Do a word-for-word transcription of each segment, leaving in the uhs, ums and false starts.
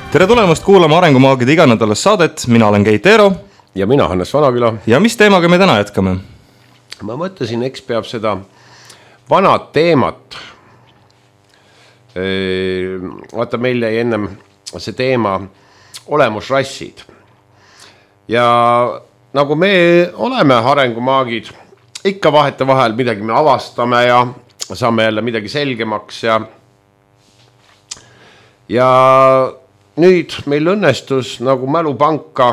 tere tulemast kuulama Arengumaagide iganädalast saadet, mina olen Keit Eero. Ja mina Hannes Vanaküla. Ja mis teemaga me täna jätkame? Ma mõtlesin, eks peab seda vanad teemat. Vaata, meil jäi ennem see teema olemusrassid. Ja nagu me oleme arengumaagid, ikka vahete vahel midagi me avastame ja saame jälle midagi selgemaks. Ja, ja nüüd meil õnnestus nagu mälupanka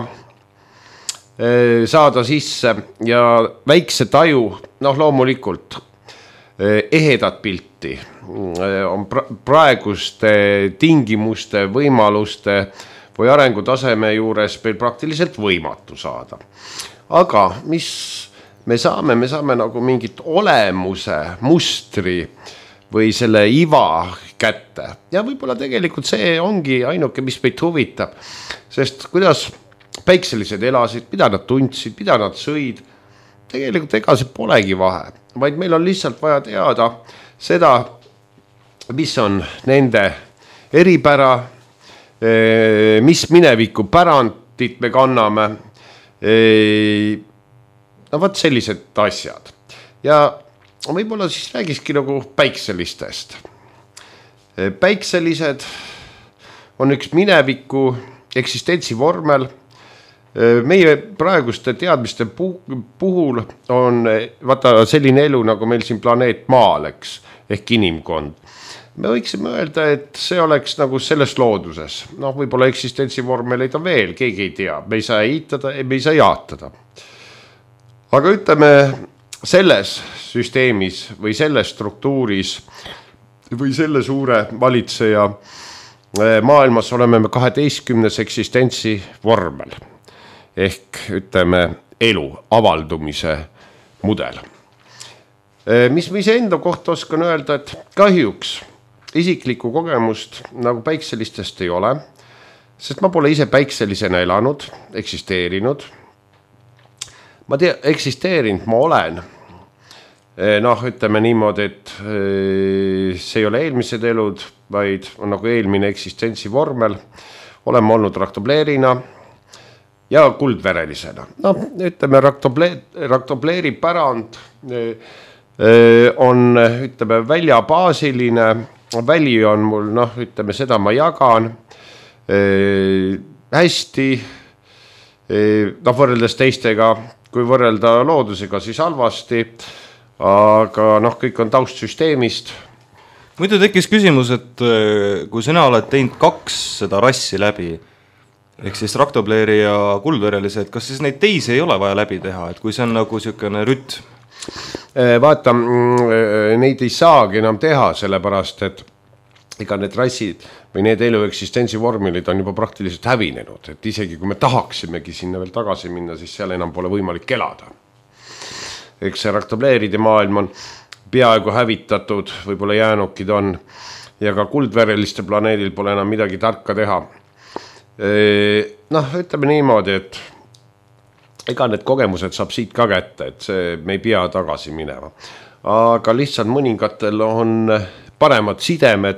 saada sisse ja väikse taju, noh loomulikult ehedat pilti on praeguste tingimuste, võimaluste või arengutaseme juures meil praktiliselt võimatu saada. Aga mis me saame, me saame nagu mingit olemuse, mustri või selle iva kätte. Ja võib-olla tegelikult see ongi ainuke, mis meid huvitab, sest kuidas päikselised elasid, mida nad tundsid, mida nad sõid, tegelikult ega see polegi vahe, vaid meil on lihtsalt vaja teada seda, mis on nende eripära, mis mineviku pärandit me kanname, no võt sellised asjad. Ja võib-olla siis räägiski nagu päikselistest. Päikselised on üks mineviku eksistentsi vormel. Meie praeguste teadmiste puhul on vaata selline elu, nagu meil siin planeet Maal, eks, ehk inimkond. Me võiksime öelda, et see oleks nagu selles looduses. Noh, võib-olla eksistentsi vormeleid on veel, keegi ei tea. Me ei saa eitada, me ei saa jaatada. Aga ütleme, selles süsteemis või selles struktuuris või selle suure valitseja maailmas oleme me kaheteistkümnes eksistentsi vormel. Ehk ütleme elu avaldumise mudel. Mis ma ise enda kohta oskan öelda, et kahjuks isiklikku kogemust nagu päikselistest ei ole, sest ma pole ise päikselisena elanud, eksisteerinud. Ma tea, eksisteerinud ma olen. Noh, ütleme niimoodi, et see ei ole eelmised elud, vaid on nagu eelmine eksistentsi vormel. Oleme olnud raktobleerina ja kuldverelisena. No, ütleme, raktobleeri pärand on, ütleme, väljabaasiline. Väli on mul, noh, ütleme, seda ma jagan hästi, noh, võrreldes teistega, kui võrrelda loodusega, siis halvasti, aga noh, kõik on taustsüsteemist. Muidu tekkis küsimus, et kui sina oled teinud kaks seda rassi läbi, ehk siis raktobleeri ja kuldverelised, kas siis neid teisi ei ole vaja läbi teha, et kui see on nagu selline rütt? Vaata, neid ei saagi enam teha, sellepärast, et ega need rassid või need elu eksistentsi vormilid on juba praktiliselt hävinenud, et isegi kui me tahaksimegi sinna veel tagasi minna, siis seal enam pole võimalik elada. Eks see raktobleeride maailm on peaaegu hävitatud, võib-olla jäänukid on, ja ka kuldvereliste planeedil pole enam midagi tarka teha. Noh, ütleme niimoodi, et ega need kogemused saab siit ka kätte, et see, me ei pea tagasi minema. Aga lihtsalt mõningatel on paremad sidemed,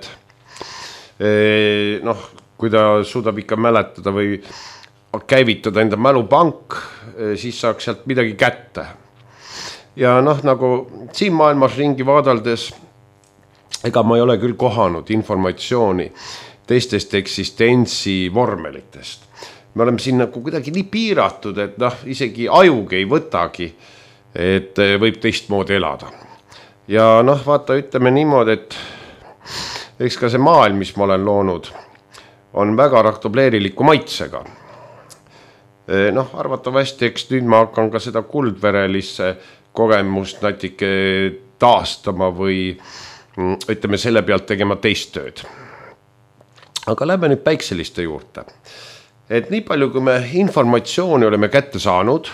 noh, kui ta suudab ikka mäletada või käivitada enda mälupank, siis saaks sealt midagi kätte. Ja noh, nagu siin maailmas ringi vaadaldes, ega ma ei ole küll kohanud informatsiooni teistest eksistentsi vormelitest. Me oleme siin nagu kuidagi nii piiratud, et noh, isegi ajugi ei võtagi, et võib teistmoodi elada. Ja noh, vaata, ütleme niimoodi, et eks ka see maailm, mis ma olen loonud, on väga raktobleeriliku maitsega. Noh, arvatavasti, eks nüüd ma hakkan ka seda kuldverelisse kogemust natuke taastama või ütleme selle pealt tegema teist tööd. Aga lähme nüüd päikseliste juurde. Et nii palju, kui me informatsiooni oleme kätte saanud,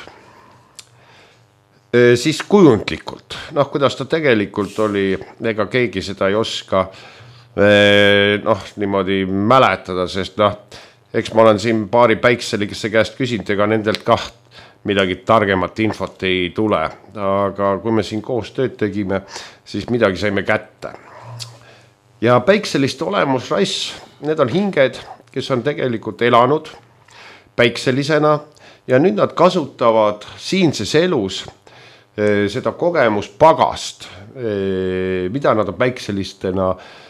siis kujundlikult, noh, kuidas ta tegelikult oli, ega keegi seda ei oska noh, niimoodi mäletada, sest noh, eks ma olen siin paari päikselikesse käest küsinud, ega nendelt kaht midagi targemat infot ei tule, aga kui me siin koos tööd tegime, siis midagi saime kätte. Ja päikseliste olemusrass, need on hinged, kes on tegelikult elanud päikselisena ja nüüd nad kasutavad siinses elus seda kogemuspagast, mida nad on päikselistena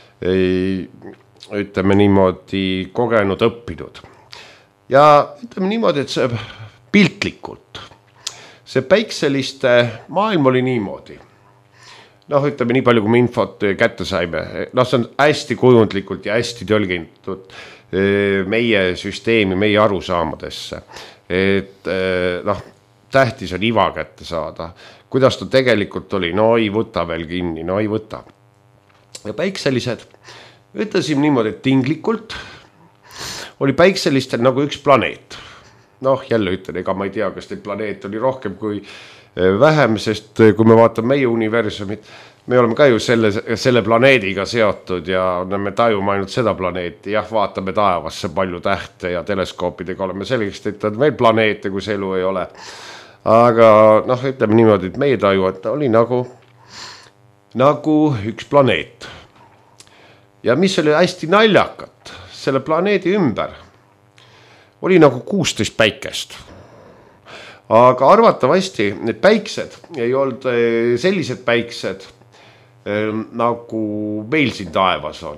ütleme niimoodi kogenud õppinud. Ja ütleme niimoodi, et see piltlikult, see päikseliste maailm oli niimoodi. Noh, ütleme nii palju, kui me infot kätte saime. Noh, see on hästi kujundlikult ja hästi tõlgitud meie süsteemi, meie arusaamadesse. Et noh, tähtis on iva kätte saada. Kuidas ta tegelikult oli? No ei võta veel kinni, no ei võta. Ja päikselised, ütlesim niimoodi, et tinglikult oli päikselistel nagu üks planeet. Noh, jälle ütlen, ega ma ei tea, kas teil planeet oli rohkem kui vähem, sest kui me vaatame meie universumit, me oleme ka ju selle, selle planeediga seotud ja me tajume ainult seda planeeti. Jah, vaatame taevasse palju tähte ja teleskoopidega oleme selgeks, et on veel planeete, kus elu ei ole. Aga noh, ütleme niimoodi, et meie taju, et oli nagu, nagu üks planeet. Ja mis oli hästi naljakat, selle planeedi ümber oli nagu kuusteist päikest. Aga arvatavasti need päiksed ei olnud sellised päiksed, nagu meil siin taevas on.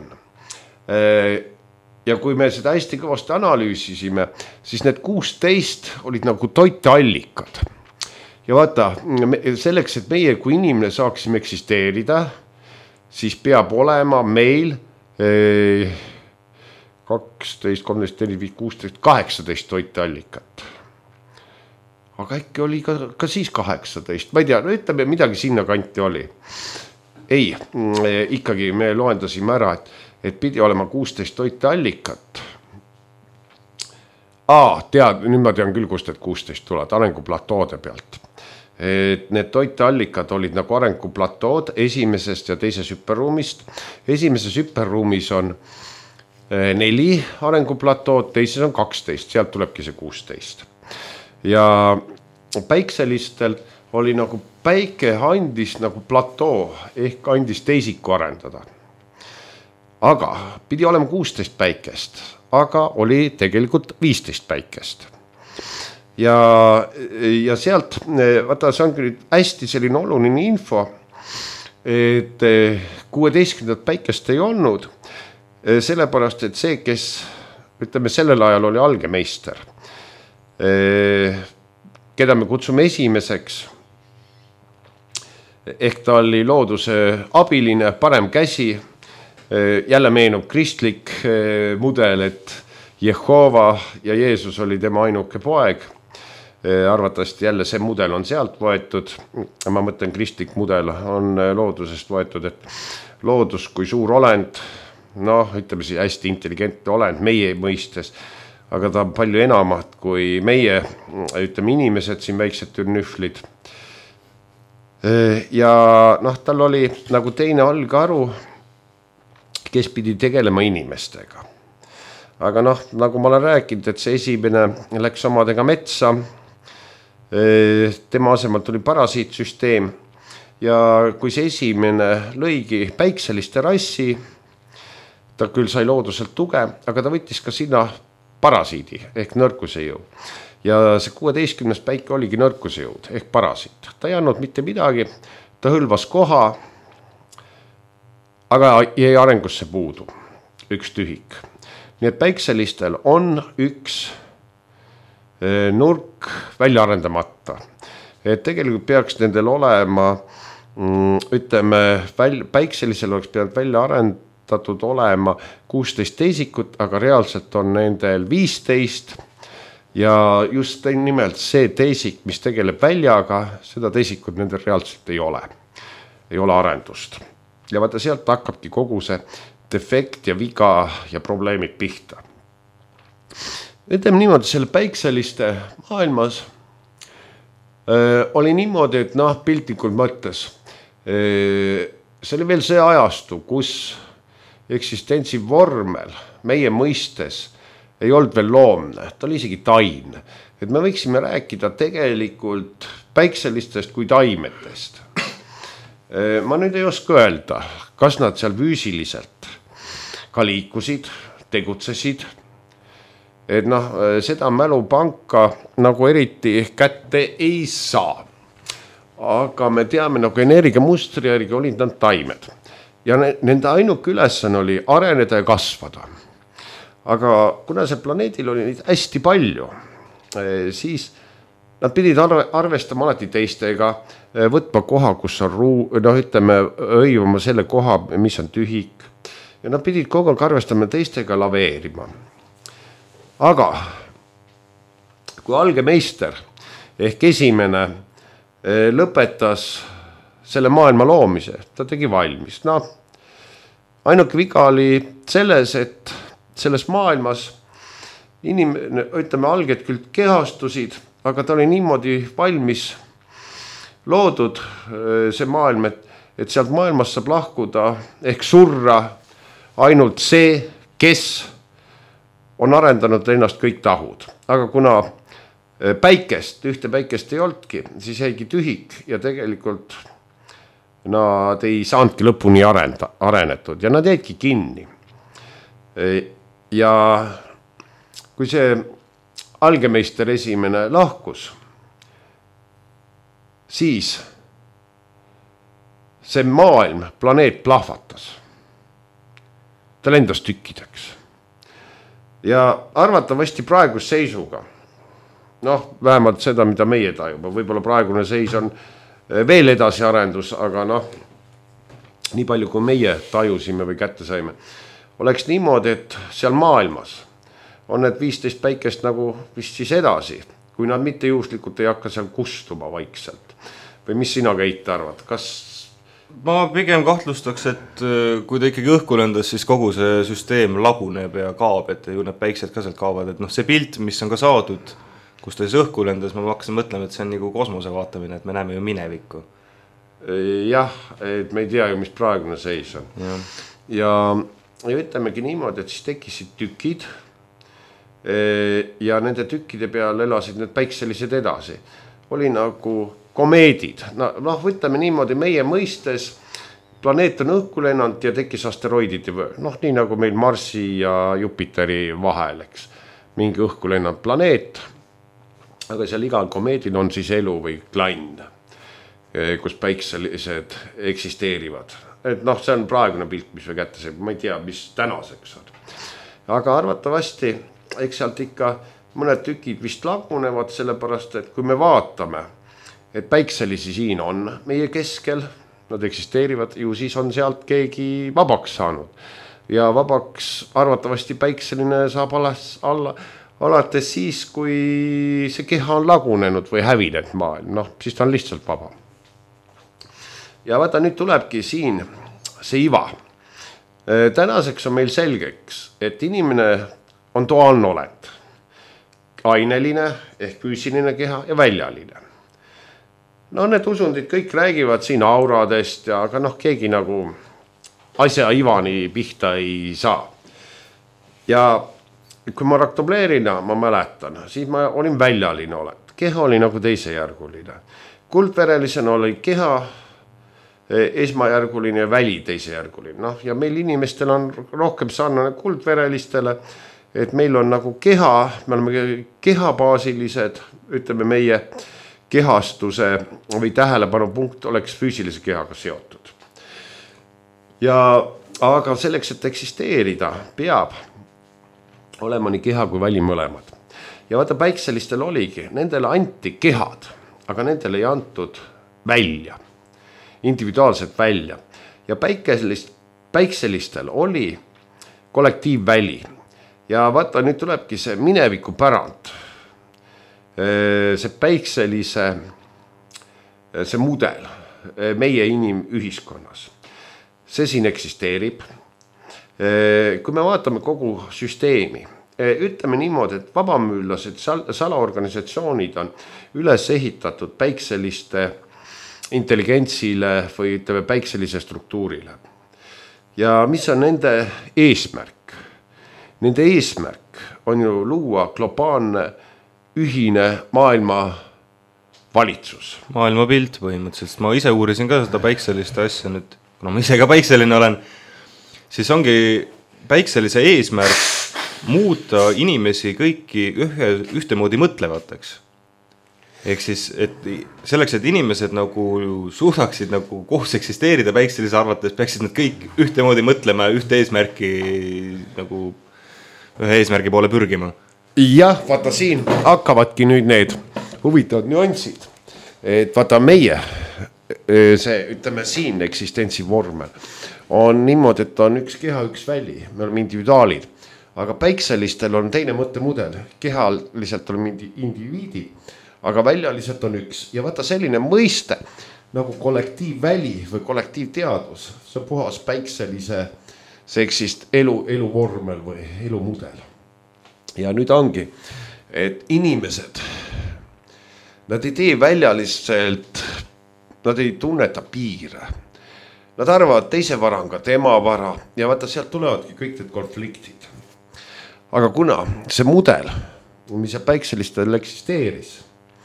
Ja kui me seda hästi kõvasti analüüsisime, siis need kuusteist olid nagu toiteallikad. Ja vaata, selleks, et meie kui inimene saaksime eksisteerida, siis peab olema meil kaksteist, kolmteist, neliteist, kuusteist, kaheksateist toiteallikat. Aga äkki oli ka, ka siis kaheksateist, ma ei tea, no ütleme midagi sinna kanti oli. Ei, ikkagi me loendasime ära, et, et pidi olema kuusteist toiteallikat. Aa, tead, nüüd ma tean küll, kust et kuusteist tulevad, arenguplatoode pealt. Et need toiteallikad olid nagu arenguplatood esimesest ja teises hüperruumist. Esimeses hüperruumis on neli arenguplatood, teises on kaksteist, sealt tulebki see kuusteist. Ja päikselistel oli nagu päike andis nagu platoo ehk andis teisiku arendada. Aga pidi olema kuusteist päikest, aga oli tegelikult viisteist päikest. Ja, ja sealt, vaata, see on küll hästi selline oluline info, et kuueteistkümnendat päikest ei olnud, sellepärast, et see, kes ütleme, sellel ajal oli algemeister, keda me kutsume esimeseks, ehk ta oli looduse abiline, parem käsi, jälle meenub kristlik mudel, et Jehova ja Jeesus oli tema ainuke poeg, arvatavasti jälle see mudel on sealt võetud, ma mõtlen kristlik mudel on loodusest võetud, et loodus kui suur olend, noh, ütleme siis hästi intelligentne olend meie mõistes, aga ta on palju enamat kui meie, ütleme inimesed, siin väiksed türnüflid. Ja noh, tal oli nagu teine algaru, kes pidi tegelema inimestega. Aga noh, nagu ma olen rääkinud, et see esimene läks omadega metsa, tema asemalt tuli parasiitsüsteem ja kui see esimene lõigi päikseliste rassi, ta küll sai looduselt tuge, aga ta võttis ka sinna parasiidi ehk nõrkuse jõud. Ja see kuueteistkümnes päike oligi nõrkuse jõud ehk parasiit. Ta ei andnud mitte midagi, ta hõlvas koha, aga jäi arengusse puudu, üks tühik. Nii et päikselistel on üks nurk välja arendamata. Et tegelikult peaks nendel olema, ütleme, päikselisel oleks pealt välja arendatud olema kuusteist teisikut, aga reaalselt on nendel viisteist ja just nimelt see teisik, mis tegeleb väljaga, seda teisikut nendel reaalselt ei ole. Ei ole arendust. Ja vaata sealt hakkabki kogu see defekt ja viga ja probleemid pihta. Ütleme niimoodi, selle päikseliste maailmas öö, oli niimoodi, et noh, piltlikult mõttes, öö, see oli veel see ajastu, kus eksistentsi vormel meie mõistes ei olnud veel loomne, ta oli isegi taim. Et me võiksime rääkida tegelikult päikselistest kui taimetest. Ma nüüd ei oska öelda, kas nad seal füüsiliselt ka liikusid, tegutsesid, et noh, seda mälupanka nagu eriti kätte ei saa. Aga me teame nagu energiamustri järgi olid nad taimed. Ja nende ainuke ülesanne oli areneda ja kasvada. Aga kuna see planeedil oli neid hästi palju, siis nad pidid arvestama alati teistega, võtma koha, kus on ruu, noh ütleme, õivama selle koha, mis on tühik. Ja nad pidid kogu aeg arvestama teistega laveerima. Aga kui algemeister ehk esimene lõpetas selle maailma loomise, ta tegi valmis. No, ainuke viga oli selles, et selles maailmas inimene, ütleme, alged küll kehastusid, aga ta oli niimoodi valmis loodud see maailm, et, et sealt maailmast saab lahkuda ehk surra ainult see, kes on arendanud ennast kõik tahud. Aga kuna päikest, ühte päikest ei olnudki, siis jäigi tühik ja tegelikult nad ei saanudki lõpuni arenda, arenetud ja nad jäidki kinni. Ja kui see algemeister esimene lahkus, siis see maailm, planeet plahvatas. Ta lendas tükkideks. Ja arvatavasti praegus seisuga, noh, vähemalt seda, mida meie tajume. Võib-olla praegune seis on veel edasi arendus, aga noh, nii palju kui meie tajusime või kätte saime, oleks niimoodi, et seal maailmas on need viisteist päikest nagu vist siis edasi, kui nad mitte juhuslikult ei hakka seal kustuma vaikselt. Või mis sina, Keit, arvad? Kas... Ma pigem kahtlustaks, et kui ta ikkagi õhku lendas, siis kogu see süsteem laguneb ja kaab, et ju need päiksed ka sealt kaavad. Et noh, see pilt, mis on ka saadud, kus ta siis õhku lendas, ma hakkasin mõtlema, et see on nagu kosmose vaatamine, et me näeme ju minevikku. Jah, et me ei tea ju, mis praegune seis on. Ja, ja, ja ütlemegi niimoodi, et siis tekkisid tükid ja nende tükkide peal elasid need päikselised edasi. Oli nagu komeedid. No, noh, võtame niimoodi meie mõistes, planeet on õhku lennanud ja tekkis asteroidid. Noh, nii nagu meil Marsi ja Jupiteri vahel, eks. Mingi õhku lennanud planeet. Aga seal igal komeedil on siis elu või klann, kus päikselised eksisteerivad. Et noh, see on praegune pilt, mis või kätte see, ma ei tea, mis tänaseks on. Aga arvatavasti, eks sealt ikka mõned tükid vist lagunevad, sellepärast, et kui me vaatame, et päikselisi siin on meie keskel, nad eksisteerivad, ju siis on sealt keegi vabaks saanud. Ja vabaks arvatavasti päikseline saab alas, alla, alates siis, kui see keha on lagunenud või hävinenud maailm, noh, siis ta on lihtsalt vaba. Ja vaata, nüüd tulebki siin see iva. Tänaseks on meil selgeks, et inimene on duaalne olend. Aineline ehk füüsiline keha ja väljaline. No need usundid kõik räägivad siin auradest, ja, aga noh, keegi nagu asja ivani pihta ei saa. Ja kui ma raktobleerina, ma mäletan, siis ma olin väljaline olend. Keha oli nagu teisejärguline. Kuldverelisena oli keha esmajärguline ja väli teisejärguline. No, ja meil inimestel on rohkem sarnane kuldverelistele, et meil on nagu keha, me oleme kehabaasilised, ütleme meie kehastuse või tähelepanu punkt oleks füüsilise kehaga seotud. Ja, aga selleks, et eksisteerida, peab olema nii keha kui väli mõlemad. Ja vaata, päikselistel oligi, nendele anti kehad, aga nendele ei antud välja, individuaalselt välja. Ja päikselist, päikselistel oli kollektiivväli. Ja vaata, nüüd tulebki see mineviku pärand. See päikselise, see mudel meie inimühiskonnas. See siin eksisteerib. Kui me vaatame kogu süsteemi, ütleme niimoodi, et vabamüüllased salaorganisatsioonid on üles ehitatud päikseliste intelligentsile või ütleme päikselise struktuurile. Ja mis on nende eesmärk? Nende eesmärk on ju luua globaalne ühine maailma valitsus. Maailmapilt põhimõtteliselt. Ma ise uurisin ka seda päikseliste asja nüüd, kuna ma ise ka päikseline olen, siis ongi päikselise eesmärk muuta inimesi kõiki ühe, ühtemoodi mõtlevateks. Ehk siis, et selleks, et inimesed nagu suudaksid nagu koos eksisteerida päikselise arvates, peaksid nad kõik ühtemoodi mõtlema ühte eesmärki nagu ühe eesmärgi poole pürgima. Jah, vaata siin hakkavadki nüüd need huvitavad nüansid. Et vaata meie, see, ütleme siin eksistentsi vormel, on niimoodi, et on üks keha, üks väli, me oleme individuaalid, aga päikselistel on teine mõttemudel, kehaliselt on indiviidid, aga väljaliselt on üks ja vaata selline mõiste nagu kollektiivväli või kollektiivteadvus, see on puhas päikselise see eksist elu, eluvormel või elumudel. Ja nüüd ongi, et inimesed, nad ei tee väljaliselt, nad ei tunneta piire. Nad arvavad, teise vara on ka tema vara ja vaata sealt tulevadki kõik need konfliktid. Aga kuna see mudel, mis päikselistel eksisteeris,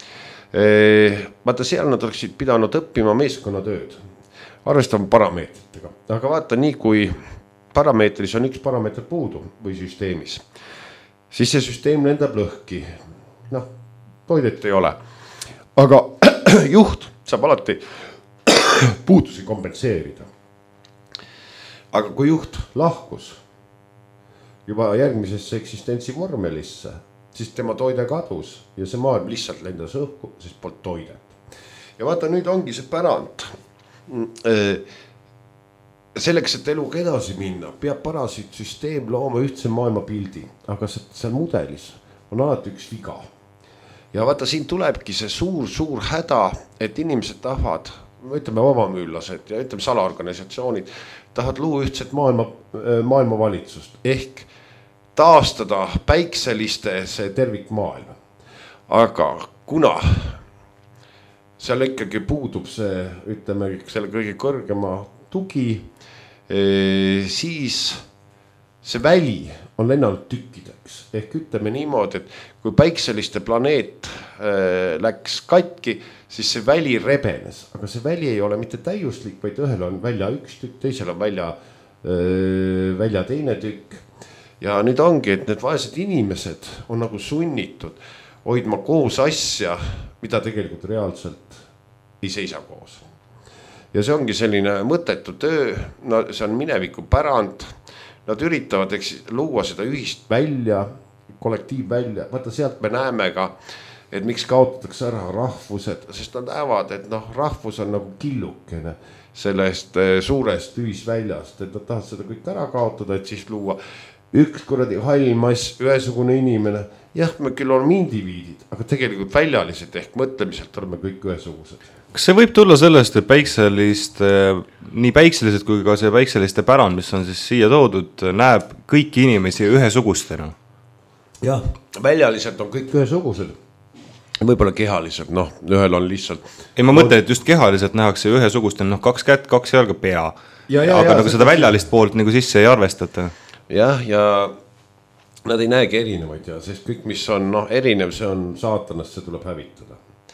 vaata seal nad oleksid pidanud õppima meeskonnatööd, arvestama parameetritega, aga vaata nii kui parameetris on üks parameeter puudu või süsteemis, siis see süsteem lendab lõhki, noh, toidet ei ole, aga juht saab alati puudusi kompenseerida. Aga kui juht lahkus juba järgmisesse eksistentsi vormelisse, siis tema toide kadus ja see maailm lihtsalt lendas õhku, sest poolt toidet. Ja vaata, nüüd ongi see pärand. Selleks, et eluga edasi minna, peab parasit süsteem looma ühtse maailma pildi, aga seal mudelis on alati üks viga. Ja vaata, siin tulebki see suur, suur häda, et inimesed tahavad, ütleme vabamüüllased ja ütleme salaorganisatsioonid, tahavad luua ühtset maailma, maailma valitsust ehk taastada päikseliste see tervikmaailm. Aga kuna seal ikkagi puudub see, ütleme, selle kõige kõrgema tugi, siis see väli on lennanud tükkideks. Ehk ütleme niimoodi, et kui päikseliste planeet läks katki, siis see väli rebenes. Aga see väli ei ole mitte täiuslik, vaid ühel on välja üks tükk, teisel on välja, välja teine tükk. Ja nüüd ongi, et need vaesed inimesed on nagu sunnitud hoidma koos asja, mida tegelikult reaalselt ei seisa koos. Ja see ongi selline mõttetu töö, no, see on mineviku pärand, nad üritavad eks, luua seda ühist välja, kollektiivvälja, vaata sealt me näeme ka, et miks kaotatakse ära rahvused, sest nad näevad, et noh, rahvus on nagu killukene sellest suurest ühisväljast, et nad tahavad seda kõik ära kaotada, et siis luua üks kuradi hallmass, ühesugune inimene. Jah, me küll oleme indiviidid, aga tegelikult väljaliselt ehk mõtlemiselt oleme kõik ühesugused. Kas see võib tulla sellest, et päikseliste, nii päikselised kui ka see päikseliste pärand, mis on siis siia toodud, näeb kõiki inimesi ühesugustena? Jah, väljaliselt on kõik ühesugused. Võib-olla kehaliselt, noh, ühel on lihtsalt... Ei, ma mõtlen, et just kehaliselt nähakse ühesugustena, noh, kaks kätt, kaks jalga pea. Ja, ja, aga ja, nagu seda väljalist poolt nagu sisse ei arvestata. Jah, ja nad ei näegi erinevaid ja sest kõik, mis on no, erinev, see on saatanast, see tuleb hävitada.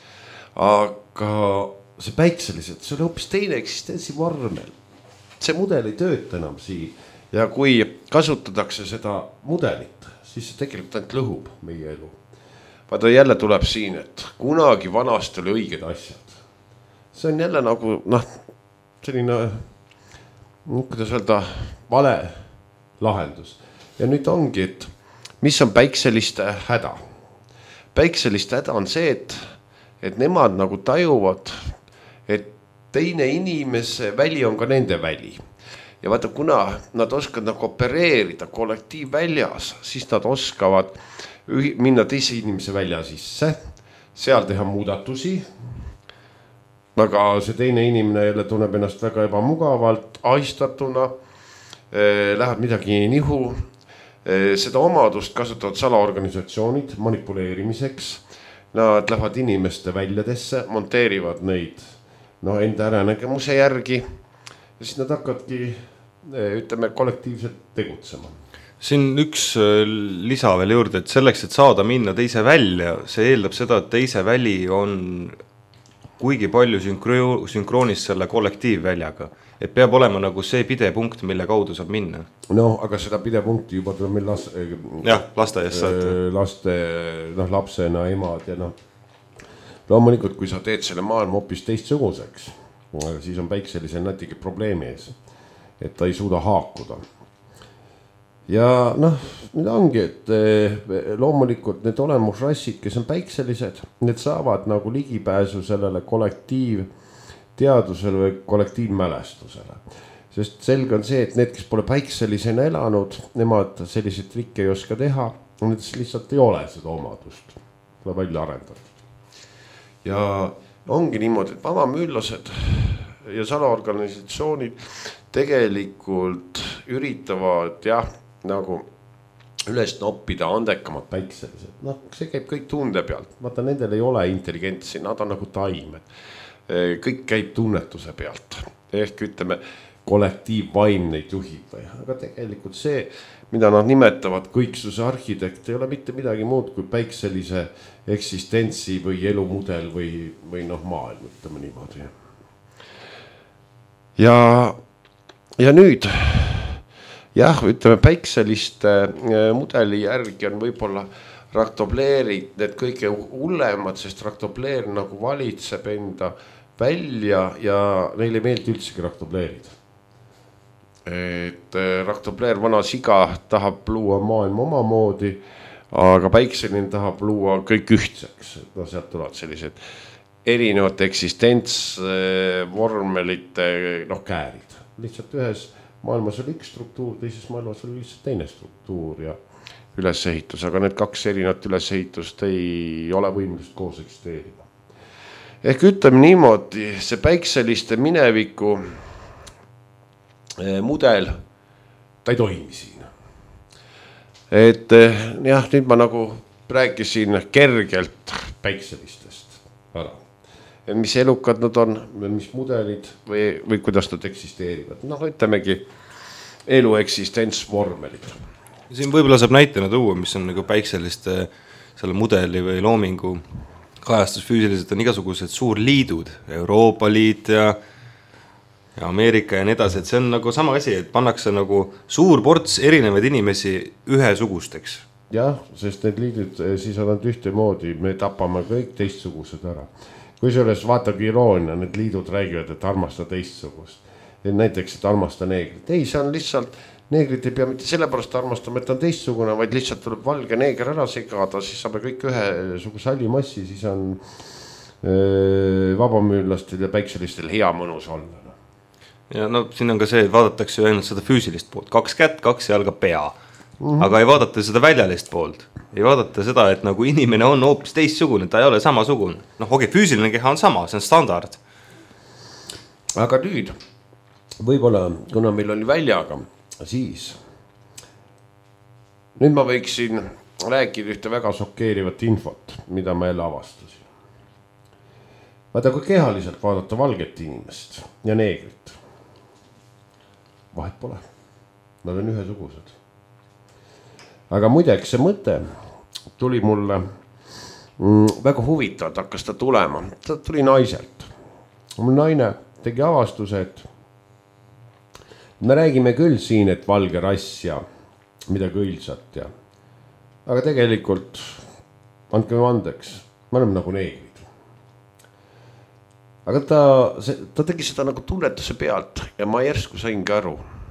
Aga see päikselised, see on hoopis teine eksistentsi vormel. See mudel ei tööta enam siin ja kui kasutatakse seda mudelit, siis see tegelikult ainult lõhub meie elu. Vaata jälle tuleb siin, et kunagi vanasti oli õiged asjad. See on jälle nagu, noh, selline, kuidas öelda, vale lahendus. Ja nüüd ongi, et mis on päikseliste häda? Päikseliste häda on see, et, et nemad nagu tajuvad, et teine inimese väli on ka nende väli. Ja vaata, kuna nad oskavad nagu opereerida kollektiivväljas, siis nad oskavad minna teise inimese välja sisse, seal teha muudatusi, aga see teine inimene jälle tunneb ennast väga ebamugavalt, ahistatuna, läheb midagi nihu, seda omadust kasutavad salaorganisatsioonid manipuleerimiseks, nad lähevad inimeste väljadesse, monteerivad neid no, enda äranägemuse järgi ja siis nad hakkavadki, ütleme, kollektiivselt tegutsema. Siin üks lisa veel juurde, et selleks, et saada minna teise välja, see eeldab seda, et teise väli on kuigi palju sünkro- synkroonis selle kollektiivväljaga. Et peab olema nagu see pidepunkt, mille kaudu saab minna. No, aga seda pidepunkti juba tuleb meil las, jah, lasteaias saate. Laste, noh, lapsena, emad ja noh. Loomulikult, kui sa teed selle maailma hoopis teistsuguseks, siis on päikselisel natuke probleemi ees, et ta ei suuda haakuda. Ja noh, nüüd ongi, et loomulikult need olemusrassid, kes on päikselised, need saavad nagu ligipääsu sellele kollektiivteadusele või kollektiivmälestusele. Sest selge on see, et need, kes pole päikselisena elanud, nemad selliseid trikke ei oska teha, need lihtsalt ei ole seda omadust, tuleb välja arendatud. Ja ongi niimoodi, et vabamüüllased ja salaorganisatsioonid tegelikult üritavad jah, nagu üles noppida andekamad päikselised. Noh, see käib kõik tunde pealt. Vaata, nendel ei ole intelligentsi, nad on nagu taimed. Kõik käib tunnetuse pealt. Ehk ütleme, kollektiivvaim neid juhib. Aga tegelikult see, mida nad nimetavad kõiksuse arhitekt, ei ole mitte midagi muud kui päikselise eksistentsi või elumudel või, või noh, maailm, ütleme niimoodi. Ja, ja nüüd... jah, ütleme päikseliste mudeli järgi on võib-olla raktobleerid need kõige hullemad, sest raktobleer nagu valitseb enda välja ja neile ei meeldi üldsegi raktobleerid. Et raktobleer vana siga tahab luua maailma omamoodi, aga päikseline tahab luua kõik ühtseks. No sealt tulevad sellised erinevate eksistentsvormelite noh, käärid. Lihtsalt ühes maailmas oli üks struktuur, teises maailmas oli lihtsalt teine struktuur ja ülesehitus, aga need kaks erinevat ülesehitust ei ole võimlust koos eksisteerida. Ehk ütleme niimoodi, see päikseliste mineviku mudel, ta ei toimi siin. Et jah, nüüd ma nagu rääkisin kergelt päikselistest ära. Mis elukad nad on, mis mudelid või, või kuidas nad eksisteerivad. Noh, ütlemegi elu eksistentsvormelid. Siin võib-olla saab näitena tuua, mis on nagu päikseliste selle mudeli või loomingu kajastus füüsiliselt on igasugused suurliidud, Euroopa Liit ja, ja Ameerika ja nii edasi, et see on nagu sama asi, et pannakse nagu suur ports erinevaid inimesi ühesugusteks. Jah, sest need liidud siis on nad ühte moodi, me tapame kõik teistsugused ära. Kui selles vaatage iroonia, need liidud räägivad, et armasta teistsugust. Et näiteks, et armasta neegrit. Ei, see on lihtsalt, neegrit ei pea mitte sellepärast armastama, et on teistsugune, vaid lihtsalt tuleb valge neeger ära segada, siis saame kõik ühesuguse hallimassi, siis on öö, vabamüüllastel ja päikselistel hea mõnus olla. Ja no siin on ka see, et vaadatakse ju ainult seda füüsilist poolt. Kaks kätt, kaks jalga pea. Mm-hmm. Aga ei vaadata seda väljalist poolt. Ei vaadata seda, et nagu inimene on hoopis teistsugune, ta ei ole samasugune. Noh, okei, füüsiline keha on sama, see on standard. Aga nüüd, võib-olla, kuna meil oli väljaga, siis nüüd ma võiksin rääkida ühte väga šokeerivat infot, mida ma jälle avastasin. Vaata, kui kehaliselt vaadata valget inimest ja neegrit, vahet pole. Nad on ühesugused. Aga muideks see mõte tuli mulle mm, väga huvitavalt, hakkas ta tulema. Ta tuli naiselt. Mul naine tegi avastuse, et me räägime küll siin, et valge rass ja midagi õilsat ja aga tegelikult andke andeks, me oleme nagu neegrid. Aga ta, see, ta tegi seda nagu tunnetuse pealt ja ma järsku saingi aru,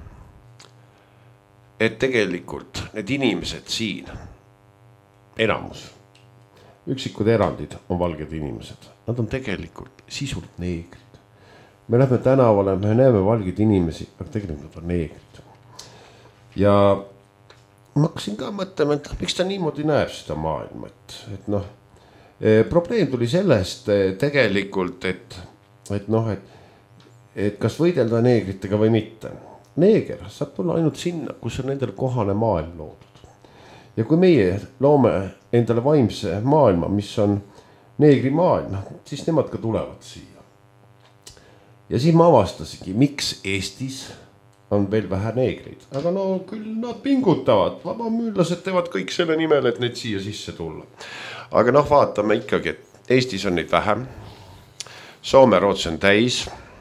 et tegelikult need inimesed siin, enamus, üksikud erandid on valged inimesed. Nad on tegelikult sisult neegrid. Me lähme tänavale, me näeme valged inimesi, aga tegelikult nad on neegrid. Ja ma hakkasin ka mõtlema, et miks ta niimoodi näeb seda maailma. Et, et noh, probleem tuli sellest tegelikult, et, et noh, et, et kas võidelda neegritega või mitte. Neeger saab tulla ainult sinna, kus on nendel kohane maailm loodud. Ja kui meie loome endale vaimse maailma, mis on neegri maailm, siis nemad ka tulevad siia. Ja siis ma avastasingi, miks Eestis on veel vähe neegreid. Aga no küll nad pingutavad, vabamüüllased teevad kõik selle nimel, et neid siia sisse tulla. Aga noh, vaatame ikkagi, et Eestis on neid vähem. Soome Rootsi on täis.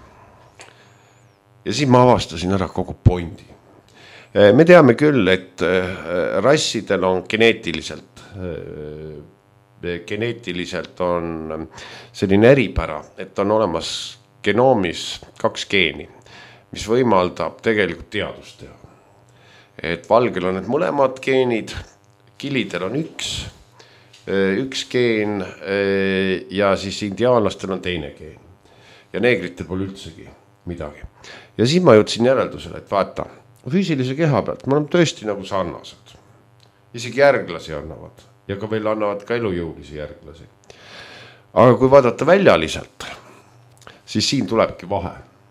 Ja siis ma avastasin ära kogu pointi. Me teame küll, et rassidel on geneetiliselt, geneetiliselt on selline eripära, et on olemas genoomis kaks geeni, mis võimaldab tegelikult teadust teha. Et valgel on need mõlemad geenid, kilidel on üks, üks geen ja siis indiaanlastel on teine geen. Ja neegritel pole üldsegi midagi. Ja siis ma jõudsin järeldusele, et vaata, füüsilise keha pealt me oleme tõesti nagu sarnased. Isegi järglasi annavad ja ka veel annavad ka elujõulisi järglasi. Aga kui vaadata väljaliselt, siis siin tulebki vahe.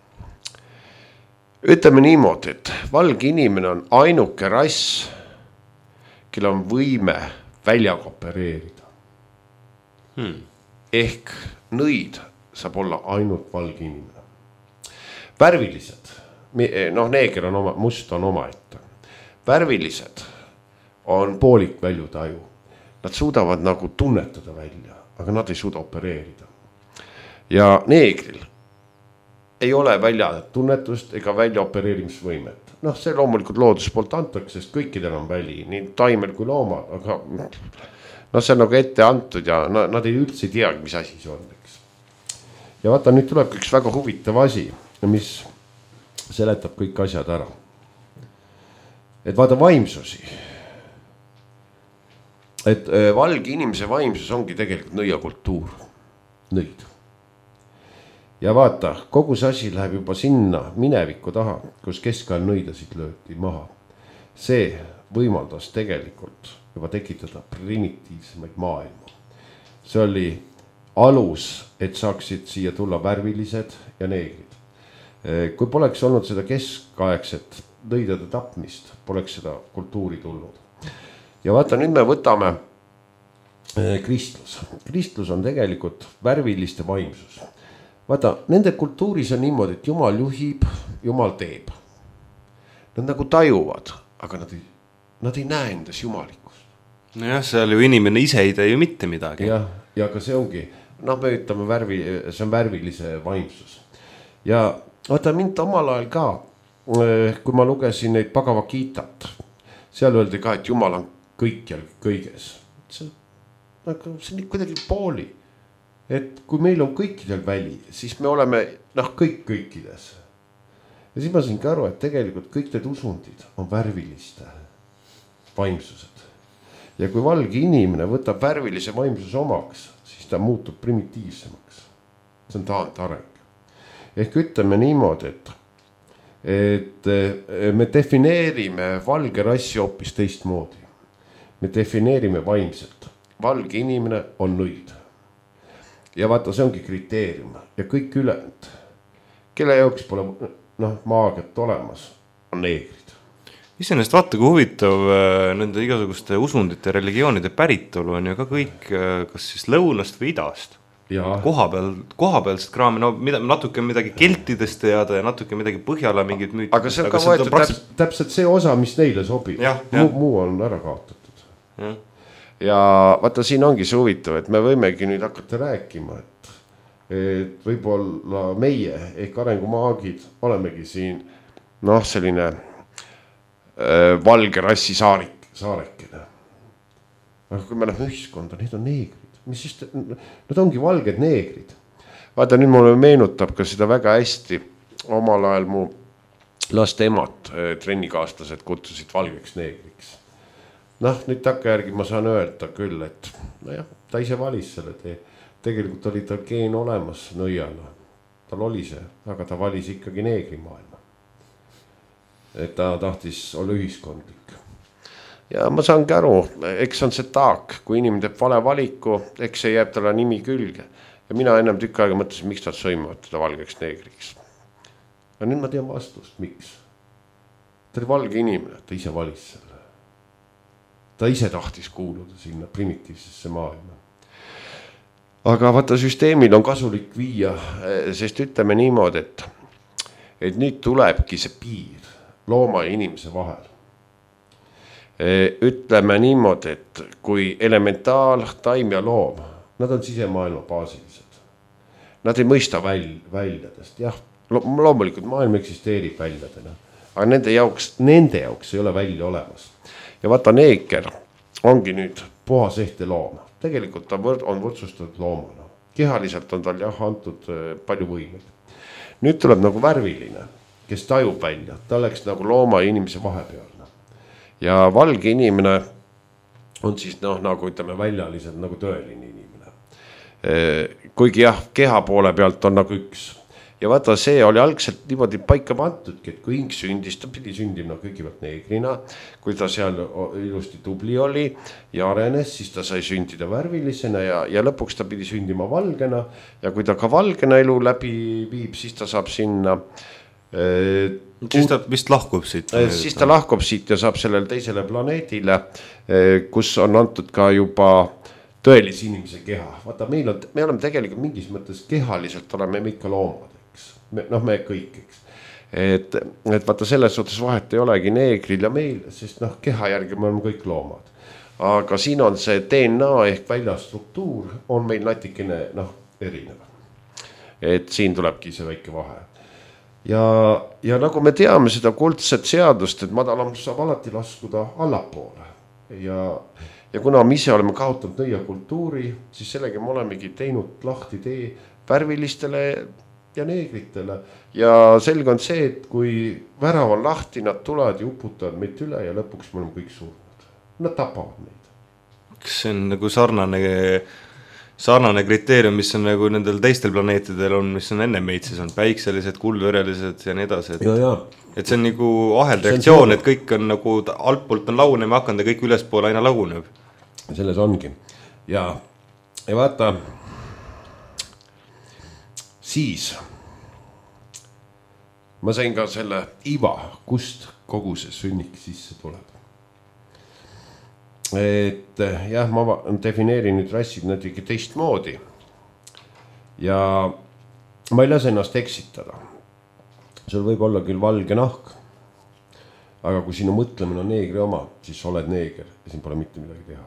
Ütleme niimoodi, et valge inimene on ainuke rass, kel on võime väljaga opereerida. Hmm. Ehk nõid saab olla ainult valge inimene. Värvilised, noh neeger on oma, must on oma ette. Värvilised on poolik väljutaju. Nad suudavad nagu tunnetada välja, aga nad ei suuda opereerida. Ja neegril ei ole välja tunnetust ega välja opereerimisvõimet. Noh, see loomulikult loodus poolt antakse, sest kõikidel on väli, nii taimel kui loomad, aga no see on nagu ette antud ja nad ei üldse teagi, mis asi see on. Ja vaata, nüüd tuleb üks väga huvitav asi, mis seletab kõik asjad ära. Et vaata vaimsusi. Et valge inimese vaimsus ongi tegelikult nõiakultuur. Nõid. Ja vaata, kogu see asi läheb juba sinna mineviku taha, kus keskajal nõidasid lööti maha. See võimaldas tegelikult juba tekitada primitiivsemaid maailma. See oli alus, et saaksid siia tulla värvilised ja neegrid. Kui poleks olnud seda keskaegset nõidade tapmist, poleks seda kultuuri tulnud. Ja vaata, nüüd me võtame kristlus. Kristlus on tegelikult värviliste vaimsus. Vaata, nende kultuuris on niimoodi, et Jumal juhib, Jumal teeb. Nad nagu tajuvad, aga nad ei, nad ei näe endas jumalikkust. Nojah, seal ju inimene ise ei tee ju mitte midagi. Ja, ja ka see ongi, noh me ütleme, värvi, see on värvilise vaimsus. Ja vaata, mind omal ajal ka, kui ma lugesin neid Bhagavad-gītat, seal öeldi ka, et Jumal on kõikjal kõiges. See, see on kuidagi pooli. Et kui meil on kõikidel väli, siis me oleme noh, kõik kõikides. Ja siis ma sain ka aru, et tegelikult kõik need usundid on värviliste vaimsused. Ja kui valge inimene võtab värvilise vaimsuse omaks, siis ta muutub primitiivsemaks. See on taantareng. Ehk ütleme niimoodi, et, et me defineerime valge rassi hoopis teistmoodi. Me defineerime vaimselt. Valge inimene on nõid. Ja vaata, see ongi kriteerium ja kõik ülejäänud, kelle jaoks pole noh, maagiat olemas, on neegrid. Iseenesest vaata, kui huvitav nende igasuguste usundite ja religioonide päritolu on ju ka kõik kas siis lõunast või idast. Koha peal, koha pealsed kraami, no mida, natuke midagi keltidest teada ja natuke midagi Põhjala mingid müütid. Aga see on ka võetud praktiliselt... täpselt see osa, mis neile sobib. Muu, muu on ära kaotatud. Ja. Ja vaata, siin ongi see huvitav, et me võimegi nüüd hakata rääkima, et, et võib-olla meie ehk arengumaagid olemegi siin noh, selline äh, valge rassi saarik, saarekene. Aga kui me läheme ühiskonda, need on neegrid. Mis siis, nad ongi valged neegrid. Vaata, nüüd mulle meenutab ka seda väga hästi. Omal ajal mu laste emad, trennikaaslased kutsusid valgeks neegriks. Noh, nüüd takka järgi ma saan öelda küll, et no jah, ta ise valis selle tee. Tegelikult oli tal geen olemas nõiana. Tal oli see, aga ta valis ikkagi neegri maailma. Et ta tahtis olla ühiskondlik. Ja ma saangi aru, eks on see taak, kui inimene teeb vale valiku, eks see jääb talle nimi külge. Ja mina ennem tükk aega mõtlesin, miks nad sõimavad teda valgeks neegriks. Ja nüüd ma tean vastust, miks. Ta oli valge inimene, ta ise valis selle. Ta ise tahtis kuuluda sinna primitiivsesse maailma. Aga vaata, süsteemil on kasulik viia, sest ütleme niimoodi, et, et nüüd tulebki see piir looma ja inimese vahel. Ütleme niimoodi, et kui elementaal, taim ja loom, nad on sisemaailma baasilised. nad ei mõista väl, väljadest, jah, loomulikult maailm eksisteerib väljadena, aga nende jaoks, nende jaoks ei ole välja olemas. Ja vaata, neeker ongi nüüd puhas ehte looma, tegelikult ta on võrdsustatud loomana, kehaliselt on tal jah antud palju võimeid. Nüüd tuleb nagu värviline, kes tajub välja, ta oleks nagu looma ja inimese vahepealne. Ja valge inimene on siis noh, nagu ütleme väljaliselt nagu tõeline inimene. Kuigi jah, keha poole pealt on nagu üks. Ja vaata, see oli algselt niimoodi paika pantudki, et kui hing sündis, ta pidi sündima kõigepealt neegrina, kui ta seal ilusti tubli oli ja arenes, siis ta sai sündida värvilisena ja, ja lõpuks ta pidi sündima valgena ja kui ta ka valgena elu läbi viib, siis ta saab sinna äh, siis ta vist lahkub siit. Siis ta lahkub siit ja saab sellele teisele planeedile, kus on antud ka juba tõelise inimese keha. Vaata, meil on, me oleme tegelikult mingis mõttes kehaliselt oleme me ikka loomad, eks. Me, noh, me kõik, eks. Et, et vaata, selles suhtes vahet ei olegi neegril ja meil, sest noh, keha järgi me oleme kõik loomad. Aga siin on see D N A ehk väljastruktuur on meil natikene, noh, erinev. Et siin tulebki see väike vahe. Ja, ja nagu me teame seda kuldset seadust, et madalam saab alati laskuda allapoole. Ja Ja kuna me ise oleme kaotanud nõia kultuuri, siis sellega me olemegi teinud lahti tee värvilistele ja neegritele. Ja selge on see, et kui värav on lahti, nad tulevad ja uputavad meid üle ja lõpuks me oleme kõik surnud. Nad tapavad meid. Kas see on nagu sarnane, sarnane kriteerium, mis on nagu nendel teistel planeetidel on, mis on enne meid, siis on päikselised, kuldverelised ja nii edasi. Et... Ja, ja. Et see on nagu ahelreaktsioon, et kõik on nagu altpoolt on lagunema hakanud ja kõik ülespoole aina laguneb. Selles ongi. Ja, ja vaata, siis ma sain ka selle iva, kust kogu see sünnik sisse tuleb. Et jah, ma defineerin nüüd rassid natuke teistmoodi. Ja ma ei lase ennast eksitada. Sul võib olla küll valge nahk, aga kui sinu mõtlemine on neegri oma, siis oled neeger ja siin pole mitte midagi teha.